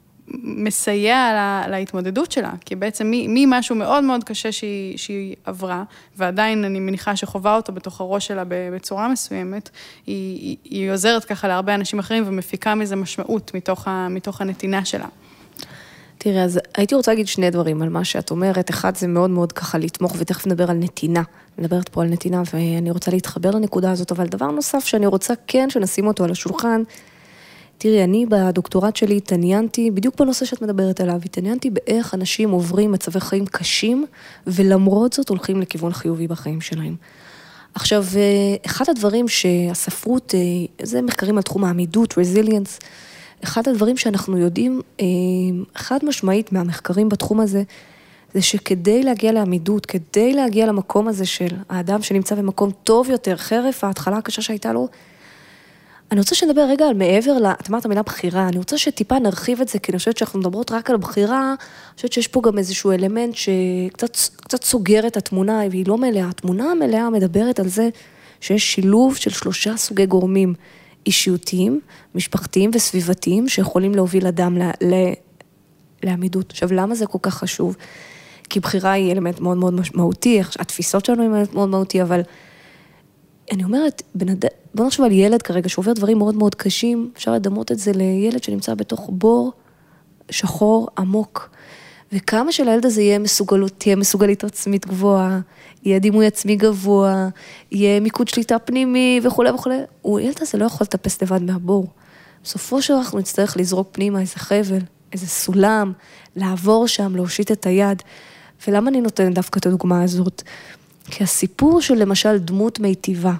מסייע להתמודדות שלה, כי בעצם משהו מאוד מאוד קשה שהיא עברה, ועדיין אני מניחה שחובה אותו בתוך הראש שלה בצורה מסוימת, היא עוזרת ככה להרבה אנשים אחרים, ומפיקה מזה משמעות מתוך הנתינה שלה. תראה, אז הייתי רוצה להגיד שני דברים על מה שאת אומרת. אחד, זה מאוד מאוד ככה לתמוך, ותכף נדבר על נתינה. מדברת פה על נתינה, ואני רוצה להתחבר לנקודה הזאת, אבל דבר נוסף שאני רוצה כן שנשים אותו על השולחן, תראי, אני בדוקטורט שלי התעניינתי, בדיוק בנושא שאת מדברת עליו, התעניינתי באיך אנשים עוברים מצבי חיים קשים, ולמרות זאת הולכים לכיוון חיובי בחיים שלהם. עכשיו, אחד הדברים שהספרות, זה מחקרים על תחום העמידות, resilience, אחד הדברים שאנחנו יודעים, חד משמעית מהמחקרים בתחום הזה, זה שכדי להגיע לעמידות, כדי להגיע למקום הזה של האדם שנמצא במקום טוב יותר, חרף ההתחלה הקשה שהייתה לו, אני רוצה שנדבר רגע על מעבר, את אמרת המילה בחירה, אני רוצה שטיפה נרחיב את זה, כי אני חושבת שאנחנו מדברות רק על בחירה, אני חושבת שיש פה גם איזשהו אלמנט שקצת סוגר את התמונה, והיא לא מלאה. התמונה המלאה מדברת על זה שיש שילוב של 3 סוגי גורמים אישיותיים, משפחתיים וסביבתיים, שיכולים להוביל אדם לעמידות. עכשיו, למה זה כל כך חשוב? כי בחירה היא אלמנט מאוד מאוד משמעותי, התפיסות שלנו הן מאוד מהותי, אבל אני אומרת, בוא נחשוב על ילד כרגע שעובר דברים מאוד מאוד קשים, אפשר לדמות את זה לילד שנמצא בתוך בור שחור עמוק, וכמה שלילד הזה תהיה מסוגלות עצמית גבוהה, יהיה דימוי עצמי גבוה, יהיה מיקוד שליטה פנימי וכו' וכו', ילד הזה לא יכול לטפס לבד מהבור. בסופו של דבר אנחנו נצטרך לזרוק פנימה איזה חבל, איזה סולם, לעבור שם, להושיט את היד. ולמה אני נותנת דווקא את הדוגמה הזאת? כי הסיפור של למשל דמות מיטיבה,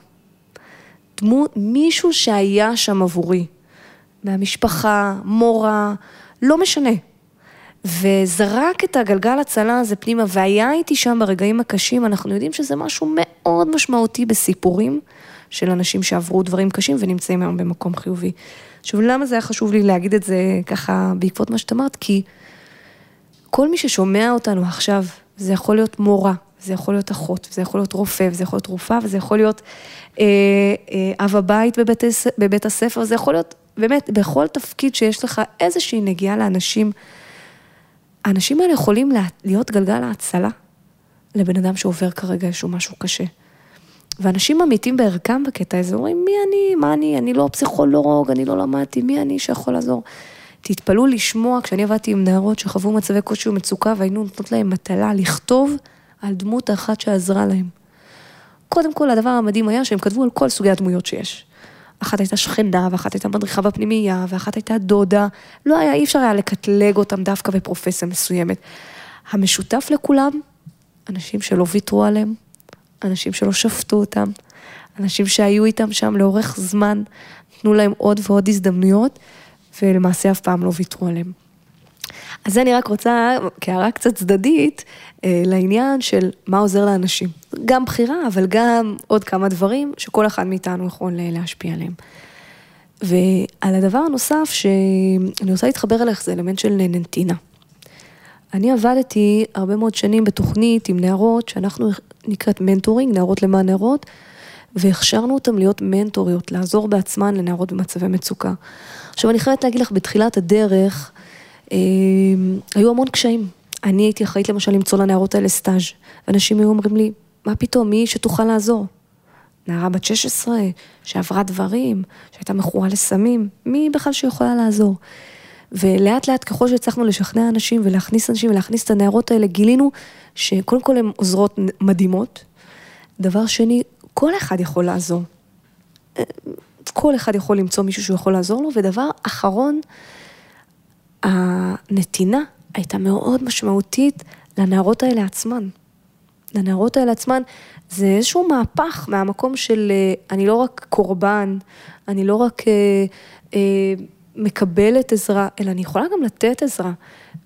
מישהו שהיה שם עבורי, מהמשפחה, מורה, לא משנה, וזרק את הגלגל הצלה הזה פנימה, והיה איתי שם ברגעים הקשים, אנחנו יודעים שזה משהו מאוד משמעותי בסיפורים, של אנשים שעברו דברים קשים, ונמצאים היום במקום חיובי. עכשיו, למה זה היה חשוב לי להגיד את זה ככה, בעקבות מה שאת אמרת? כי כל מי ששומע אותנו עכשיו, זה יכול להיות מורה, זה יכול להיות אחות, זה יכול להיות רופא, וזה יכול להיות תרופה, וזה יכול להיות אב הבית בבית הספר, זה יכול להיות באמת בכל תפקיד שיש לך איזושהי נגיעה לאנשים, האנשים האלה יכולים להיות גלגל ההצלה לבן אדם שעובר כרגע איזשהו משהו קשה. ואנשים אמיתים בערכם בקטע הזה, אומרים, מי אני, מה אני לא פסיכולוג, אני לא למדתי, מי אני שיכול לעזור? תתפלאו לשמוע, כשאני עבדתי עם נערות שחוו מצבי קושי ומצוקה, והיינו נותנות להם מטלה לכתוב על דמות האחת שעזרה להם. קודם כל, הדבר המדהים היה שהם כתבו על כל סוגי הדמויות שיש. אחת הייתה שכנה, ואחת הייתה מדריכה בפנימייה, ואחת הייתה דודה. לא היה, אי אפשר היה לקטלג אותם דווקא בפרופסיה מסוימת. המשותף לכולם, אנשים שלא ויתרו עליהם, אנשים שלא שפטו אותם, אנשים שהיו איתם שם לאורך זמן, נתנו להם עוד ועוד הזדמנויות, ולמעשה אף פעם לא ויתרו עליהם. אז אני רק רוצה, כהערה קצת צדדית, לעניין של מה עוזר לאנשים. גם בחירה, אבל גם עוד כמה דברים שכל אחד מאיתנו יכול להשפיע עליהם. ועל הדבר הנוסף שאני רוצה להתחבר אליך, זה אלמנט של נתינה. אני עבדתי הרבה מאוד שנים בתוכנית עם נערות, שאנחנו נקראת מנטורינג, נערות למען נערות, והכשרנו אותם להיות מנטוריות, לעזור בעצמן לנערות במצבי מצוקה. עכשיו אני חייבת להגיד לך, בתחילת הדרך, היו המון קשיים. אני הייתי אחראית למשל למצוא לנערות האלה סטאז', ואנשים היו אומרים לי, מה פתאום, מי שתוכל לעזור? נערה בת 16, שעברה דברים, שהייתה מכורה לסמים, מי בכלל שיכולה לעזור? ולאט לאט ככל שהצלחנו לשכנע אנשים ולהכניס אנשים ולהכניס את הנערות האלה, גילינו שקודם כל הן עוזרות מדהימות. דבר שני, כל אחד יכול לעזור. כל אחד יכול למצוא מישהו שהוא יכול לעזור לו, ודבר אחרון, הנתינה הייתה מאוד משמעותית לנערות האלה עצמן. לנערות האלה עצמן זה איזשהו מהפך מהמקום של אני לא רק קורבן, אני לא רק מקבלת עזרה, אלא אני יכולה גם לתת עזרה.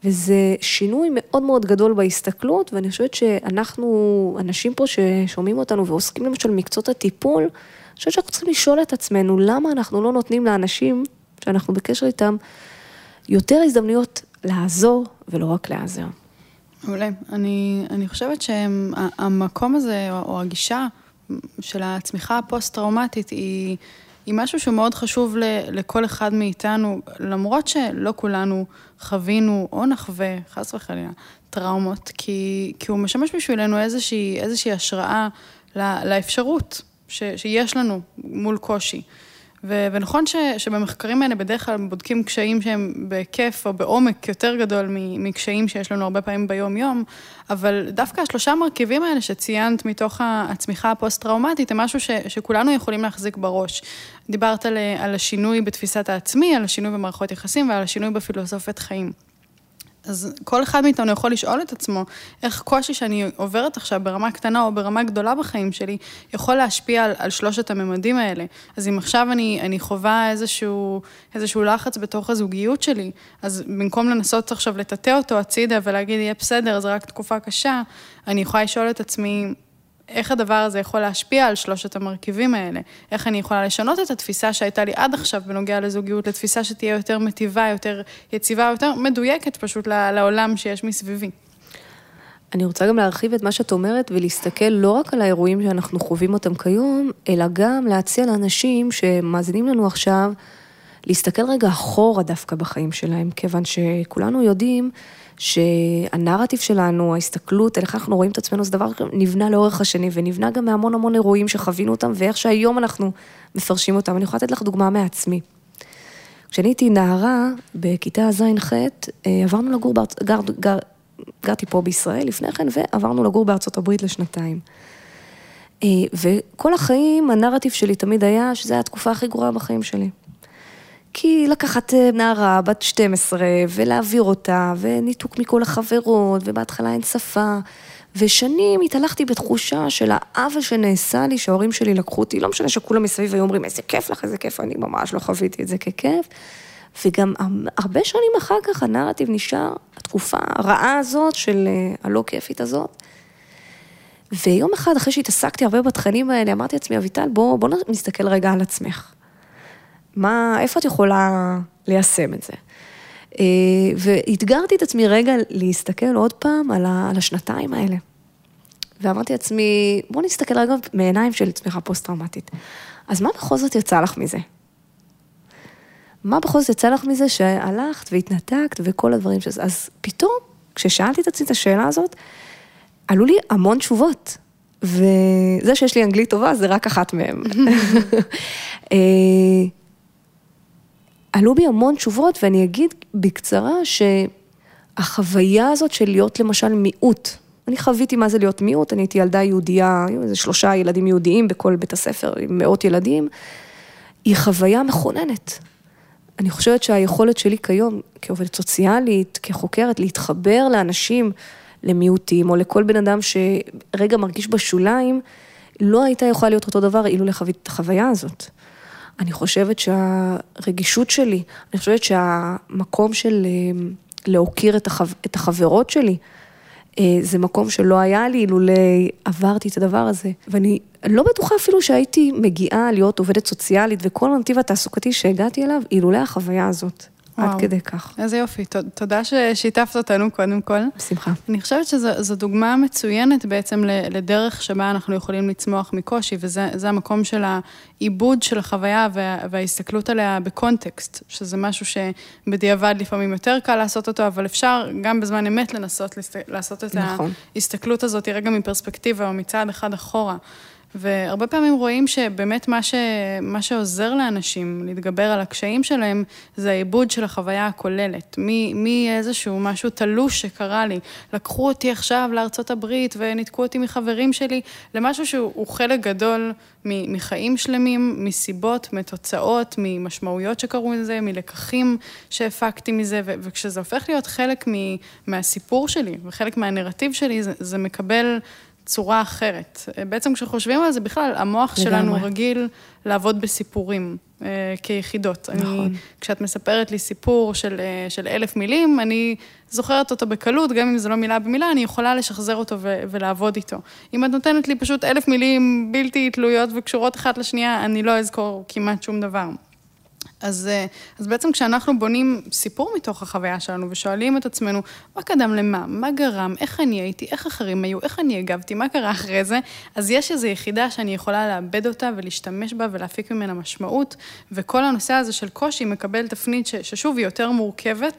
וזה שינוי מאוד מאוד גדול בהסתכלות, ואני חושבת שאנחנו, אנשים פה ששומעים אותנו ועוסקים למשל מקצות הטיפול, אני חושבת שאנחנו צריכים לשאול את עצמנו, למה אנחנו לא נותנים לאנשים שאנחנו בקשר איתם, יותר הזדמנויות לעזור ולא רק לעזר. מעולה. אני חושבת שהמקום הזה, או הגישה של הצמיחה הפוסט-טראומטית, היא משהו שהוא מאוד חשוב לכל אחד מאיתנו, למרות שלא כולנו חווינו או נחווה, חס וחלילה, טראומות, כי הוא משמש בשבילנו איזושהי השראה לאפשרות שיש לנו מול קושי. ונכון שבמחקרים האלה בדרך כלל בודקים קשיים שהם בהיקף או בעומק יותר גדול מקשיים שיש לנו הרבה פעמים ביום-יום, אבל דווקא השלושה מרכיבים האלה שציינת מתוך הצמיחה הפוסט-טראומטית, הם משהו שכולנו יכולים להחזיק בראש. דיברת על השינוי בתפיסת העצמי, על השינוי במערכות יחסים ועל השינוי בפילוסופיית חיים. אז כל אחד מאיתנו יכול לשאול את עצמו, איך קושי שאני עוברת עכשיו ברמה קטנה או ברמה גדולה בחיים שלי, יכול להשפיע על שלושת הממדים האלה. אז אם עכשיו אני חווה איזשהו לחץ בתוך הזוגיות שלי, אז במקום לנסות עכשיו לטאטא אותו הצידה ולהגיד, יהיה בסדר, זה רק תקופה קשה, אני יכולה לשאול את עצמי, איך הדבר הזה יכול להשפיע על שלושת המרכיבים האלה? איך אני יכולה לשנות את התפיסה שהייתה לי עד עכשיו בנוגע לזוגיות, לתפיסה שתהיה יותר מטיבה, יותר יציבה, יותר מדויקת פשוט לעולם שיש מסביבי. אני רוצה גם להרחיב את מה שאת אומרת, ולהסתכל לא רק על האירועים שאנחנו חווים אותם כיום, אלא גם להציע לאנשים שמאזינים לנו עכשיו, להסתכל רגע אחורה דווקא בחיים שלהם, כיוון שכולנו יודעים שהנרטיב שלנו, ההסתכלות, איך אנחנו רואים את עצמנו, זה דבר נבנה לאורך השני, ונבנה גם מהמון המון אירועים שחווינו אותם, ואיך שהיום אנחנו מפרשים אותם. אני יכולה לתת לך דוגמה מעצמי. כשאני הייתי נערה, בכיתה ז'-ח', עברנו לגור, גרתי פה בישראל לפני כן, ועברנו לגור בארצות הברית לשנתיים. וכל החיים, הנרטיב שלי תמיד היה, שזו הייתה התקופה הכי גרועה בחיים שלי. כי לקחת נערה בת 12 ולהעביר אותה, וניתוק מכל החברות, ובהתחלה אין שפה, ושנים התהלכתי בתחושה של העוול שנעשה לי, שההורים שלי לקחו אותי, לא משנה שכולם מסביב היו אומרים, איזה כיף לך, איזה כיף, אני ממש לא חוויתי את זה ככיף, וגם הרבה שנים אחר כך הנרטיב נשאר, התקופה הרעה הזאת של הלא כיפית הזאת, ויום אחד אחרי שהתעסקתי הרבה בתכנים האלה, אמרתי לעצמי, אביטל, בוא נסתכל רגע על עצמך. איפה את יכולה ליישם את זה? והתגרתי את עצמי רגע להסתכל עוד פעם על השנתיים האלה. ואמרתי לעצמי, בוא נסתכל רגע מעיניים של צמיחה פוסט-טראומטית. אז מה בכל זאת יצא לך מזה? מה בכל זאת יצא לך מזה שהלכת והתנתקת וכל הדברים שזה? אז פתאום, כששאלתי את עצמי את השאלה הזאת, עלו לי המון תשובות. וזה שיש לי אנגלית טובה, זה רק אחת מהם. עלו בי המון תשובות, ואני אגיד בקצרה שהחוויה הזאת של להיות למשל מיעוט, אני חוויתי מה זה להיות מיעוט, אני הייתי ילדה יהודייה, איזה 3 ילדים יהודיים בכל בית הספר, עם 100 ילדים, היא חוויה מכוננת. אני חושבת שהיכולת שלי כיום, כעובדת סוציאלית, כחוקרת, להתחבר לאנשים, למיעוטים, או לכל בן אדם שרגע מרגיש בשוליים, לא הייתה יכולה להיות אותו דבר, אילו לחווית את החוויה הזאת. אני חושבת שהרגישות שלי, אני חושבת שהמקום של להוקיר את החברות שלי, זה מקום שלא היה לי, אילולא עברתי את הדבר הזה. ואני לא בטוחה אפילו שהייתי מגיעה להיות עובדת סוציאלית, וכל הנתיב התעסוקתי שהגעתי אליו, אילולא החוויה הזאת. עד כדי כך. איזה יופי, תודה ששיתפת אותנו קודם כל. בשמחה. אני חושבת שזו דוגמה מצוינת בעצם לדרך שבה אנחנו יכולים לצמוח מקושי, וזה המקום של העיבוד של החוויה וההסתכלות עליה בקונטקסט, שזה משהו שבדיעבד לפעמים יותר קל לעשות אותו, אבל אפשר גם בזמן אמת לנסות לעשות את ההסתכלות הזאת, רגע מפרספקטיבה או מצד אחד אחורה. והרבה פעמים רואים שבאמת מה שעוזר לאנשים להתגבר על הקשיים שלהם, זה העיבוד של החוויה הכוללת. מאיזשהו משהו תלוש שקרה לי, לקחו אותי עכשיו לארצות הברית וניתקו אותי מחברים שלי, למשהו שהוא חלק גדול מחיים שלמים, מסיבות, מתוצאות, ממשמעויות שקרו מזה, מלקחים שהפקתי מזה, וכשזה הופך להיות חלק מהסיפור שלי, וחלק מהנרטיב שלי, זה מקבל צורה אחרת. בעצם כשחושבים על זה בכלל, המוח שלנו רגיל לעבוד בסיפורים כיחידות. נכון. כשאת מספרת לי סיפור של 1,000 מילים, אני זוכרת אותו בקלות, גם אם זה לא מילה במילה, אני יכולה לשחזר אותו ולעבוד איתו. אם את נותנת לי פשוט 1,000 מילים בלתי תלויות וקשורות אחת לשנייה, אני לא אזכור כמעט שום דבר. אז בעצם כשאנחנו בונים סיפור מתוך החוויה שלנו ושואלים את עצמנו, מה קדם למה, מה גרם, איך אני הייתי, איך אחרים היו, איך אני הגבתי, מה קרה אחרי זה, אז יש איזו יחידה שאני יכולה לאבד אותה ולהשתמש בה ולהפיק ממנה משמעות, וכל הנושא הזה של קושי מקבל תפנית ששוב היא יותר מורכבת,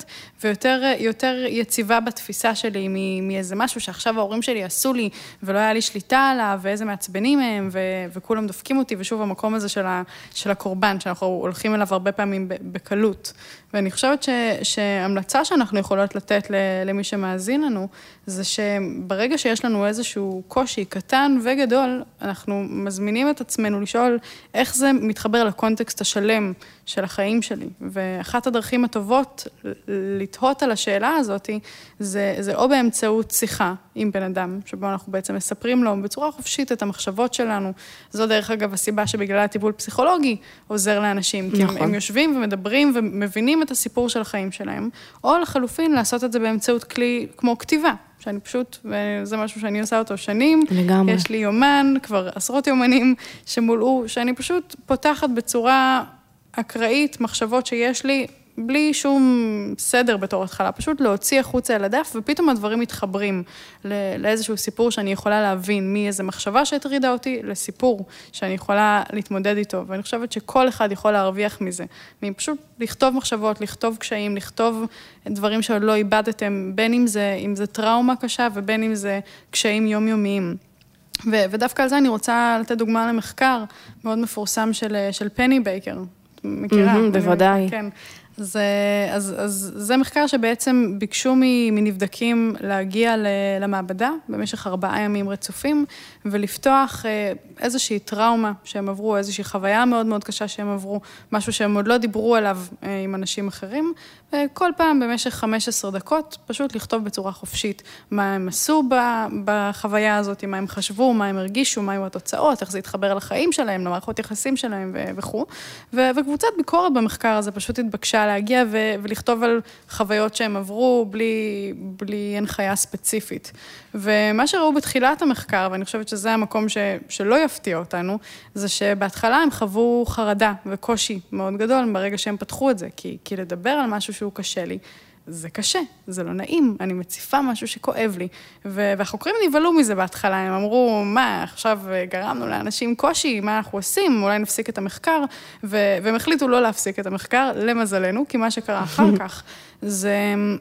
ויותר יציבה בתפיסה שלי מאיזה משהו שעכשיו ההורים שלי עשו לי, ולא היה לי שליטה עליו, ואיזה מעצבנים הם, וכולם דופקים אותי, ושוב המקום הזה של הקורבן, שאנחנו הולכים אליו הרבה פעמים בקלות. ואני חושבת שהמלצה שאנחנו יכולות לתת למי שמאזין לנו, זה שברגע שיש לנו איזשהו קושי קטן וגדול, אנחנו מזמינים את עצמנו לשאול איך זה מתחבר לקונטקסט השלם של החיים שלי. ואחת הדרכים הטובות לתהות על השאלה הזאת, זה או באמצעות שיחה עם בן אדם, שבו אנחנו בעצם מספרים לו בצורה חופשית את המחשבות שלנו. זו דרך אגב הסיבה שבגלל הטיפול פסיכולוגי עוזר לאנשים, כי הם יושבים ומדברים ומבינים את הסיפור של החיים שלהם, או לחלופין לעשות את זה באמצעות כלי כמו כתיבה, שאני פשוט, וזה משהו שאני עושה אותו שנים, לגמרי. יש לי יומן, כבר עשרות יומנים שמולאו, שאני פשוט פותחת בצורה אקראית, מחשבות שיש לי, בלי שום סדר בתור התחלה, פשוט להוציא החוצה על הדף, ופתאום הדברים מתחברים לאיזשהו סיפור שאני יכולה להבין, מאיזו מחשבה שהטרידה אותי, לסיפור שאני יכולה להתמודד איתו, ואני חושבת שכל אחד יכול להרוויח מזה, פשוט לכתוב מחשבות, לכתוב קשיים, לכתוב דברים שעוד לא איבדתם, בין אם זה טראומה קשה, ובין אם זה קשיים יומיומיים. ודווקא על זה אני רוצה לתת דוגמה למחקר מאוד מפורסם של פני בייקר, מכירה? בוודאי. כן. אז זה מחקר שבעצם ביקשו מנבדקים להגיע למעבדה במשך 4 ימים רצופים, ולפתוח איזושהי טראומה שהם עברו, איזושהי חוויה מאוד מאוד קשה שהם עברו, משהו שהם עוד לא דיברו עליו עם אנשים אחרים, וכל פעם במשך 15 דקות פשוט לכתוב בצורה חופשית מה הם עשו בחוויה הזאת, מה הם חשבו, מה הם הרגישו, מה היו התוצאות, איך זה התחבר לחיים שלהם, למערכות יחסים שלהם וכו'. וקבוצת ביקורת במחקר הזה פשוט התבקשה להגיע ולכתוב על חוויות שהם עברו בלי הנחיה ספציפית. ומה שראו בתחילת המחקר, ואני חושבת שזה המקום שלא יפתיע אותנו, זה שבהתחלה הם חוו חרדה וקושי מאוד גדול ברגע שהם פתחו את זה, כי לדבר על משהו שהוא קשה לי, זה קשה, זה לא נעים, אני מציפה משהו שכואב לי, והחוקרים נבהלו מזה בהתחלה, הם אמרו, מה, עכשיו גרמנו לאנשים קושי, מה אנחנו עושים, אולי נפסיק את המחקר, והם החליטו לא להפסיק את המחקר, למזלנו, כי מה שקרה אחר כך, זה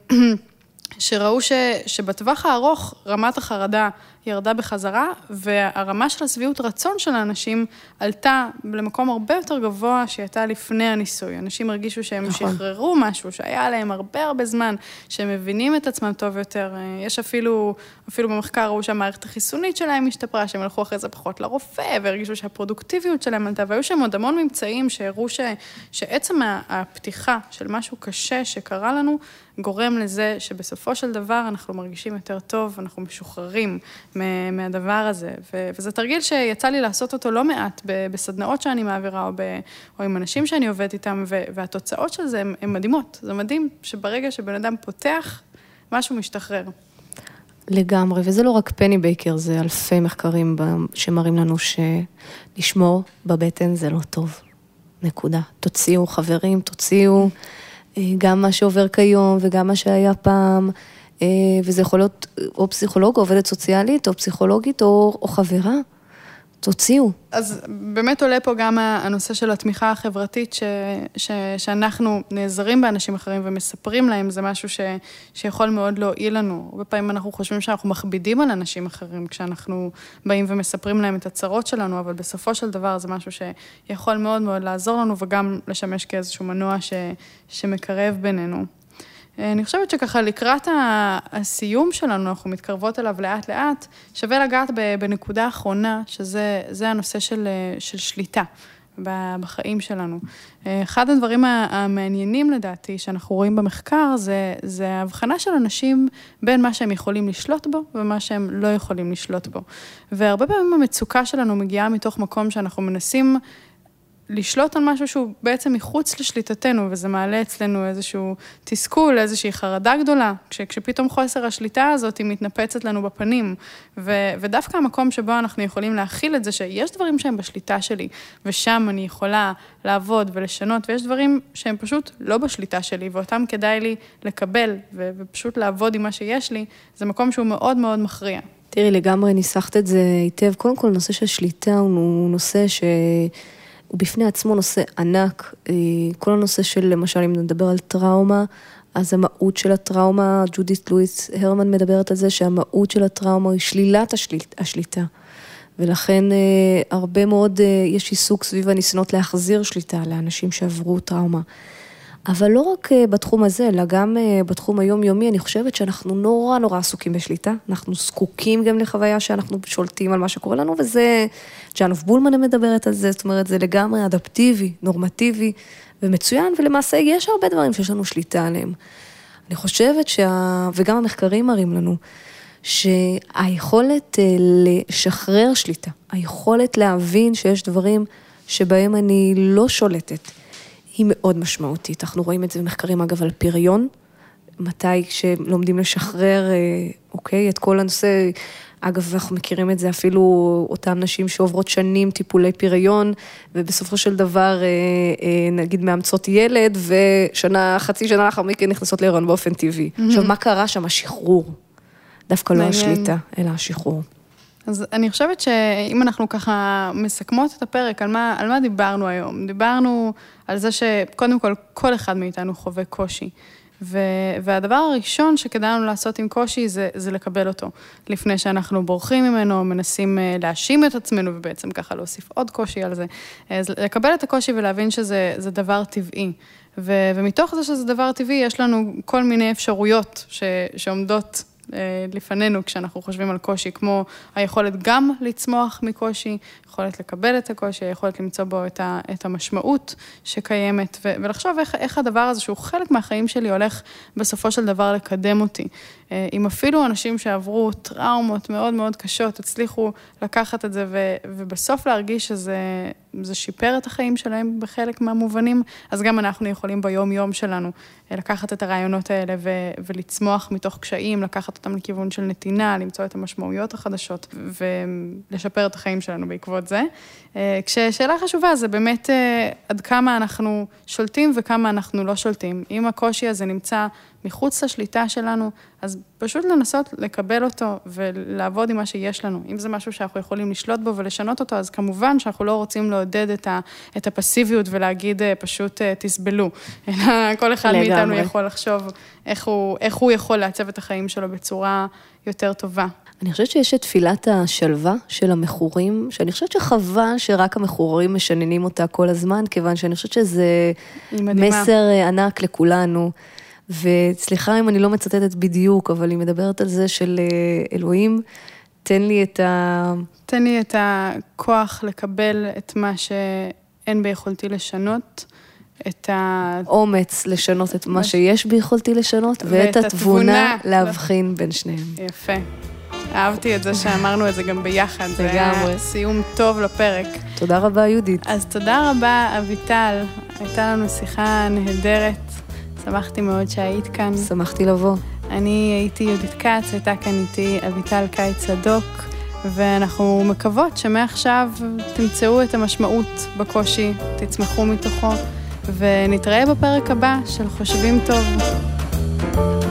שראו שבטווח הארוך רמת החרדה ירדה בחזרה, והרמה של השביעות רצון של האנשים עלתה למקום הרבה יותר גבוה שהייתה לפני הניסוי. אנשים הרגישו שהם שחררו משהו, שהיה עליהם הרבה זמן, שהם מבינים את עצמם טוב יותר. יש אפילו במחקר ראו שהמערכת החיסונית שלהם השתפרה, שהם הלכו אחרי זה פחות לרופא, והרגישו שהפרודוקטיביות שלהם עלתה, והיו שם עוד המון ממצאים שהראו שעצם הפתיחה של משהו קשה שקרה לנו, גורם לזה שבסופו של דבר אנחנו מרגישים יותר טוב, אנחנו משוחררים מהדבר הזה. וזה תרגיל שיצא לי לעשות אותו לא מעט בסדנאות שאני מעבירה, או עם אנשים שאני עובדת איתם, והתוצאות של זה הן מדהימות. זה מדהים שברגע שבן אדם פותח, משהו משתחרר. לגמרי, וזה לא רק פני בייקר, זה אלפי מחקרים שמראים לנו שלשמור בבטן זה לא טוב. נקודה. תוציאו חברים, תוציאו גם מה שעובר כיום וגם מה שהיה פעם, וזה יכול להיות או פסיכולוג, או עובדת סוציאלית, או פסיכולוגית, או חברה. תוציאו. אז באמת עולה פה גם הנושא של התמיכה החברתית, שאנחנו נעזרים באנשים אחרים ומספרים להם, זה משהו שיכול מאוד להועיל לנו. הרבה פעמים אנחנו חושבים שאנחנו מכבידים על אנשים אחרים, כשאנחנו באים ומספרים להם את הצרות שלנו, אבל בסופו של דבר זה משהו שיכול מאוד מאוד לעזור לנו, וגם לשמש כאיזשהו מנוע שמקרב בינינו. אני חושבת שככה לקראת הסיום שלנו, אנחנו מתקרבות אליו לאט לאט, שווה לגעת בנקודה האחרונה, שזה הנושא של שליטה. בחיים שלנו. אחד הדברים המעניינים לדעתי שאנחנו רואים במחקר זה ההבחנה של אנשים בין מה שהם יכולים לשלוט בו ומה שהם לא יכולים לשלוט בו. והרבה פעמים המצוקה שלנו מגיעה מתוך מקום שאנחנו מנסים לשלוט על משהו שהוא בעצם מחוץ לשליטתנו, וזה מעלה אצלנו איזשהו תסכול, איזושהי חרדה גדולה, כשפתאום חוסר השליטה הזאת היא מתנפצת לנו בפנים, ודווקא המקום שבו אנחנו יכולים להכיל את זה, שיש דברים שהם בשליטה שלי, ושם אני יכולה לעבוד ולשנות, ויש דברים שהם פשוט לא בשליטה שלי, ואותם כדאי לי לקבל, ופשוט לעבוד עם מה שיש לי, זה מקום שהוא מאוד מאוד מכריע. תראי, לגמרי ניסחת את זה היטב. קודם כל, נושא של שליטה הוא נושא הוא בפני עצמו נושא ענק, כל הנושא של, למשל, אם נדבר על טראומה, אז המהות של הטראומה, ג'ודית לואיס הרמן מדברת על זה, שהמהות של הטראומה היא שלילת השליטה, ולכן הרבה מאוד יש עיסוק סביב הניסיונות להחזיר שליטה לאנשים שעברו טראומה. אבל לא רק בתחום הזה, אלא גם בתחום היומיומי, אני חושבת שאנחנו נורא נורא עסוקים בשליטה, אנחנו זקוקים גם לחוויה שאנחנו שולטים על מה שקורה לנו, וזה, ג'אנוף בולמן מדברת על זה, זאת אומרת, זה לגמרי אדפטיבי, נורמטיבי ומצוין, ולמעשה יש הרבה דברים שיש לנו שליטה עליהם. אני חושבת וגם המחקרים מראים לנו, שהיכולת לשחרר שליטה, היכולת להבין שיש דברים שבהם אני לא שולטת, היא מאוד משמעותית. אנחנו רואים את זה במחקרים, אגב, על פריון, מתי כשלומדים לשחרר, את כל הנושא, אגב, אנחנו מכירים את זה אפילו אותם נשים שעוברות שנים טיפולי פריון, ובסופו של דבר, נגיד, מאמצות ילד, חצי שנה לאחר מכן נכנסות להיריון באופן טבעי. עכשיו, מה קרה שם? השחרור. דווקא לא השליטה, אלא השחרור. אז אני חושבת שאם אנחנו ככה מסכמות את הפרק, על מה דיברנו היום? דיברנו על זה שקודם כל אחד מאיתנו חווה קושי. והדבר הראשון שכדאי לנו לעשות עם קושי זה לקבל אותו. לפני שאנחנו בורחים ממנו, מנסים להאשים את עצמנו, ובעצם ככה להוסיף עוד קושי על זה. אז לקבל את הקושי ולהבין שזה דבר טבעי. ומתוך זה שזה דבר טבעי, יש לנו כל מיני אפשרויות שעומדות לפנינו כשאנחנו חושבים על קושי, כמו היכולת גם לצמוח מקושי, יכולת לקבל את הקושי, היכולת למצוא בו את המשמעות שקיימת, ולחשוב איך הדבר הזה שהוא חלק מהחיים שלי הולך בסופו של דבר לקדם אותי. אם אפילו אנשים שעברו טראומות מאוד מאוד קשות, הצליחו לקחת את זה ובסוף להרגיש שזה שיפר את החיים שלהם בחלק מהמובנים, אז גם אנחנו יכולים ביום יום שלנו לקחת את הרעיונות האלה ולצמוח מתוך קשיים, לקחת אותם לכיוון של נתינה, למצוא את המשמעויות החדשות ולשפר את החיים שלנו בעקבות זה. כששאלה חשובה זה באמת עד כמה אנחנו שולטים וכמה אנחנו לא שולטים. אם הקושי הזה נמצא מחוץ לשליטה שלנו, אז פשוט לנסות לקבל אותו ולעבוד עם מה שיש לנו. אם זה משהו שאנחנו יכולים לשלוט בו ולשנות אותו, אז כמובן שאנחנו לא רוצים לעודד את הפסיביות ולהגיד פשוט תסבלו. אלא כל אחד מאיתנו יכול לחשוב איך הוא יכול לעצב את החיים שלו בצורה יותר טובה. אני חושבת שיש את תפילת השלווה של המחורים, שאני חושבת שחבל שרק המחורים משננים אותה כל הזמן, כיוון שאני חושבת שזה מסר ענק לכולנו, וסליחה אם אני לא מצטטת בדיוק, אבל היא מדברת על זה של אלוהים, תן לי את הכוח לקבל את מה שאין ביכולתי לשנות, את האומץ לשנות את מה שיש ביכולתי לשנות, ואת התבונה להבחין בין שניהם. יפה. אהבתי את זה שאמרנו את זה גם ביחד. זה היה סיום טוב לפרק. תודה רבה, יהודית. אז תודה רבה, אביטל. הייתה לנו שיחה נהדרת. שמחתי מאוד שהיית כאן. שמחתי לבוא. אני הייתי יהודית קץ, הייתה כאן איתי אביטל קיץ צדוק, ואנחנו מקוות שמעכשיו תמצאו את המשמעות בקושי, תצמחו מתוכו, ונתראה בפרק הבא של חושבים טוב.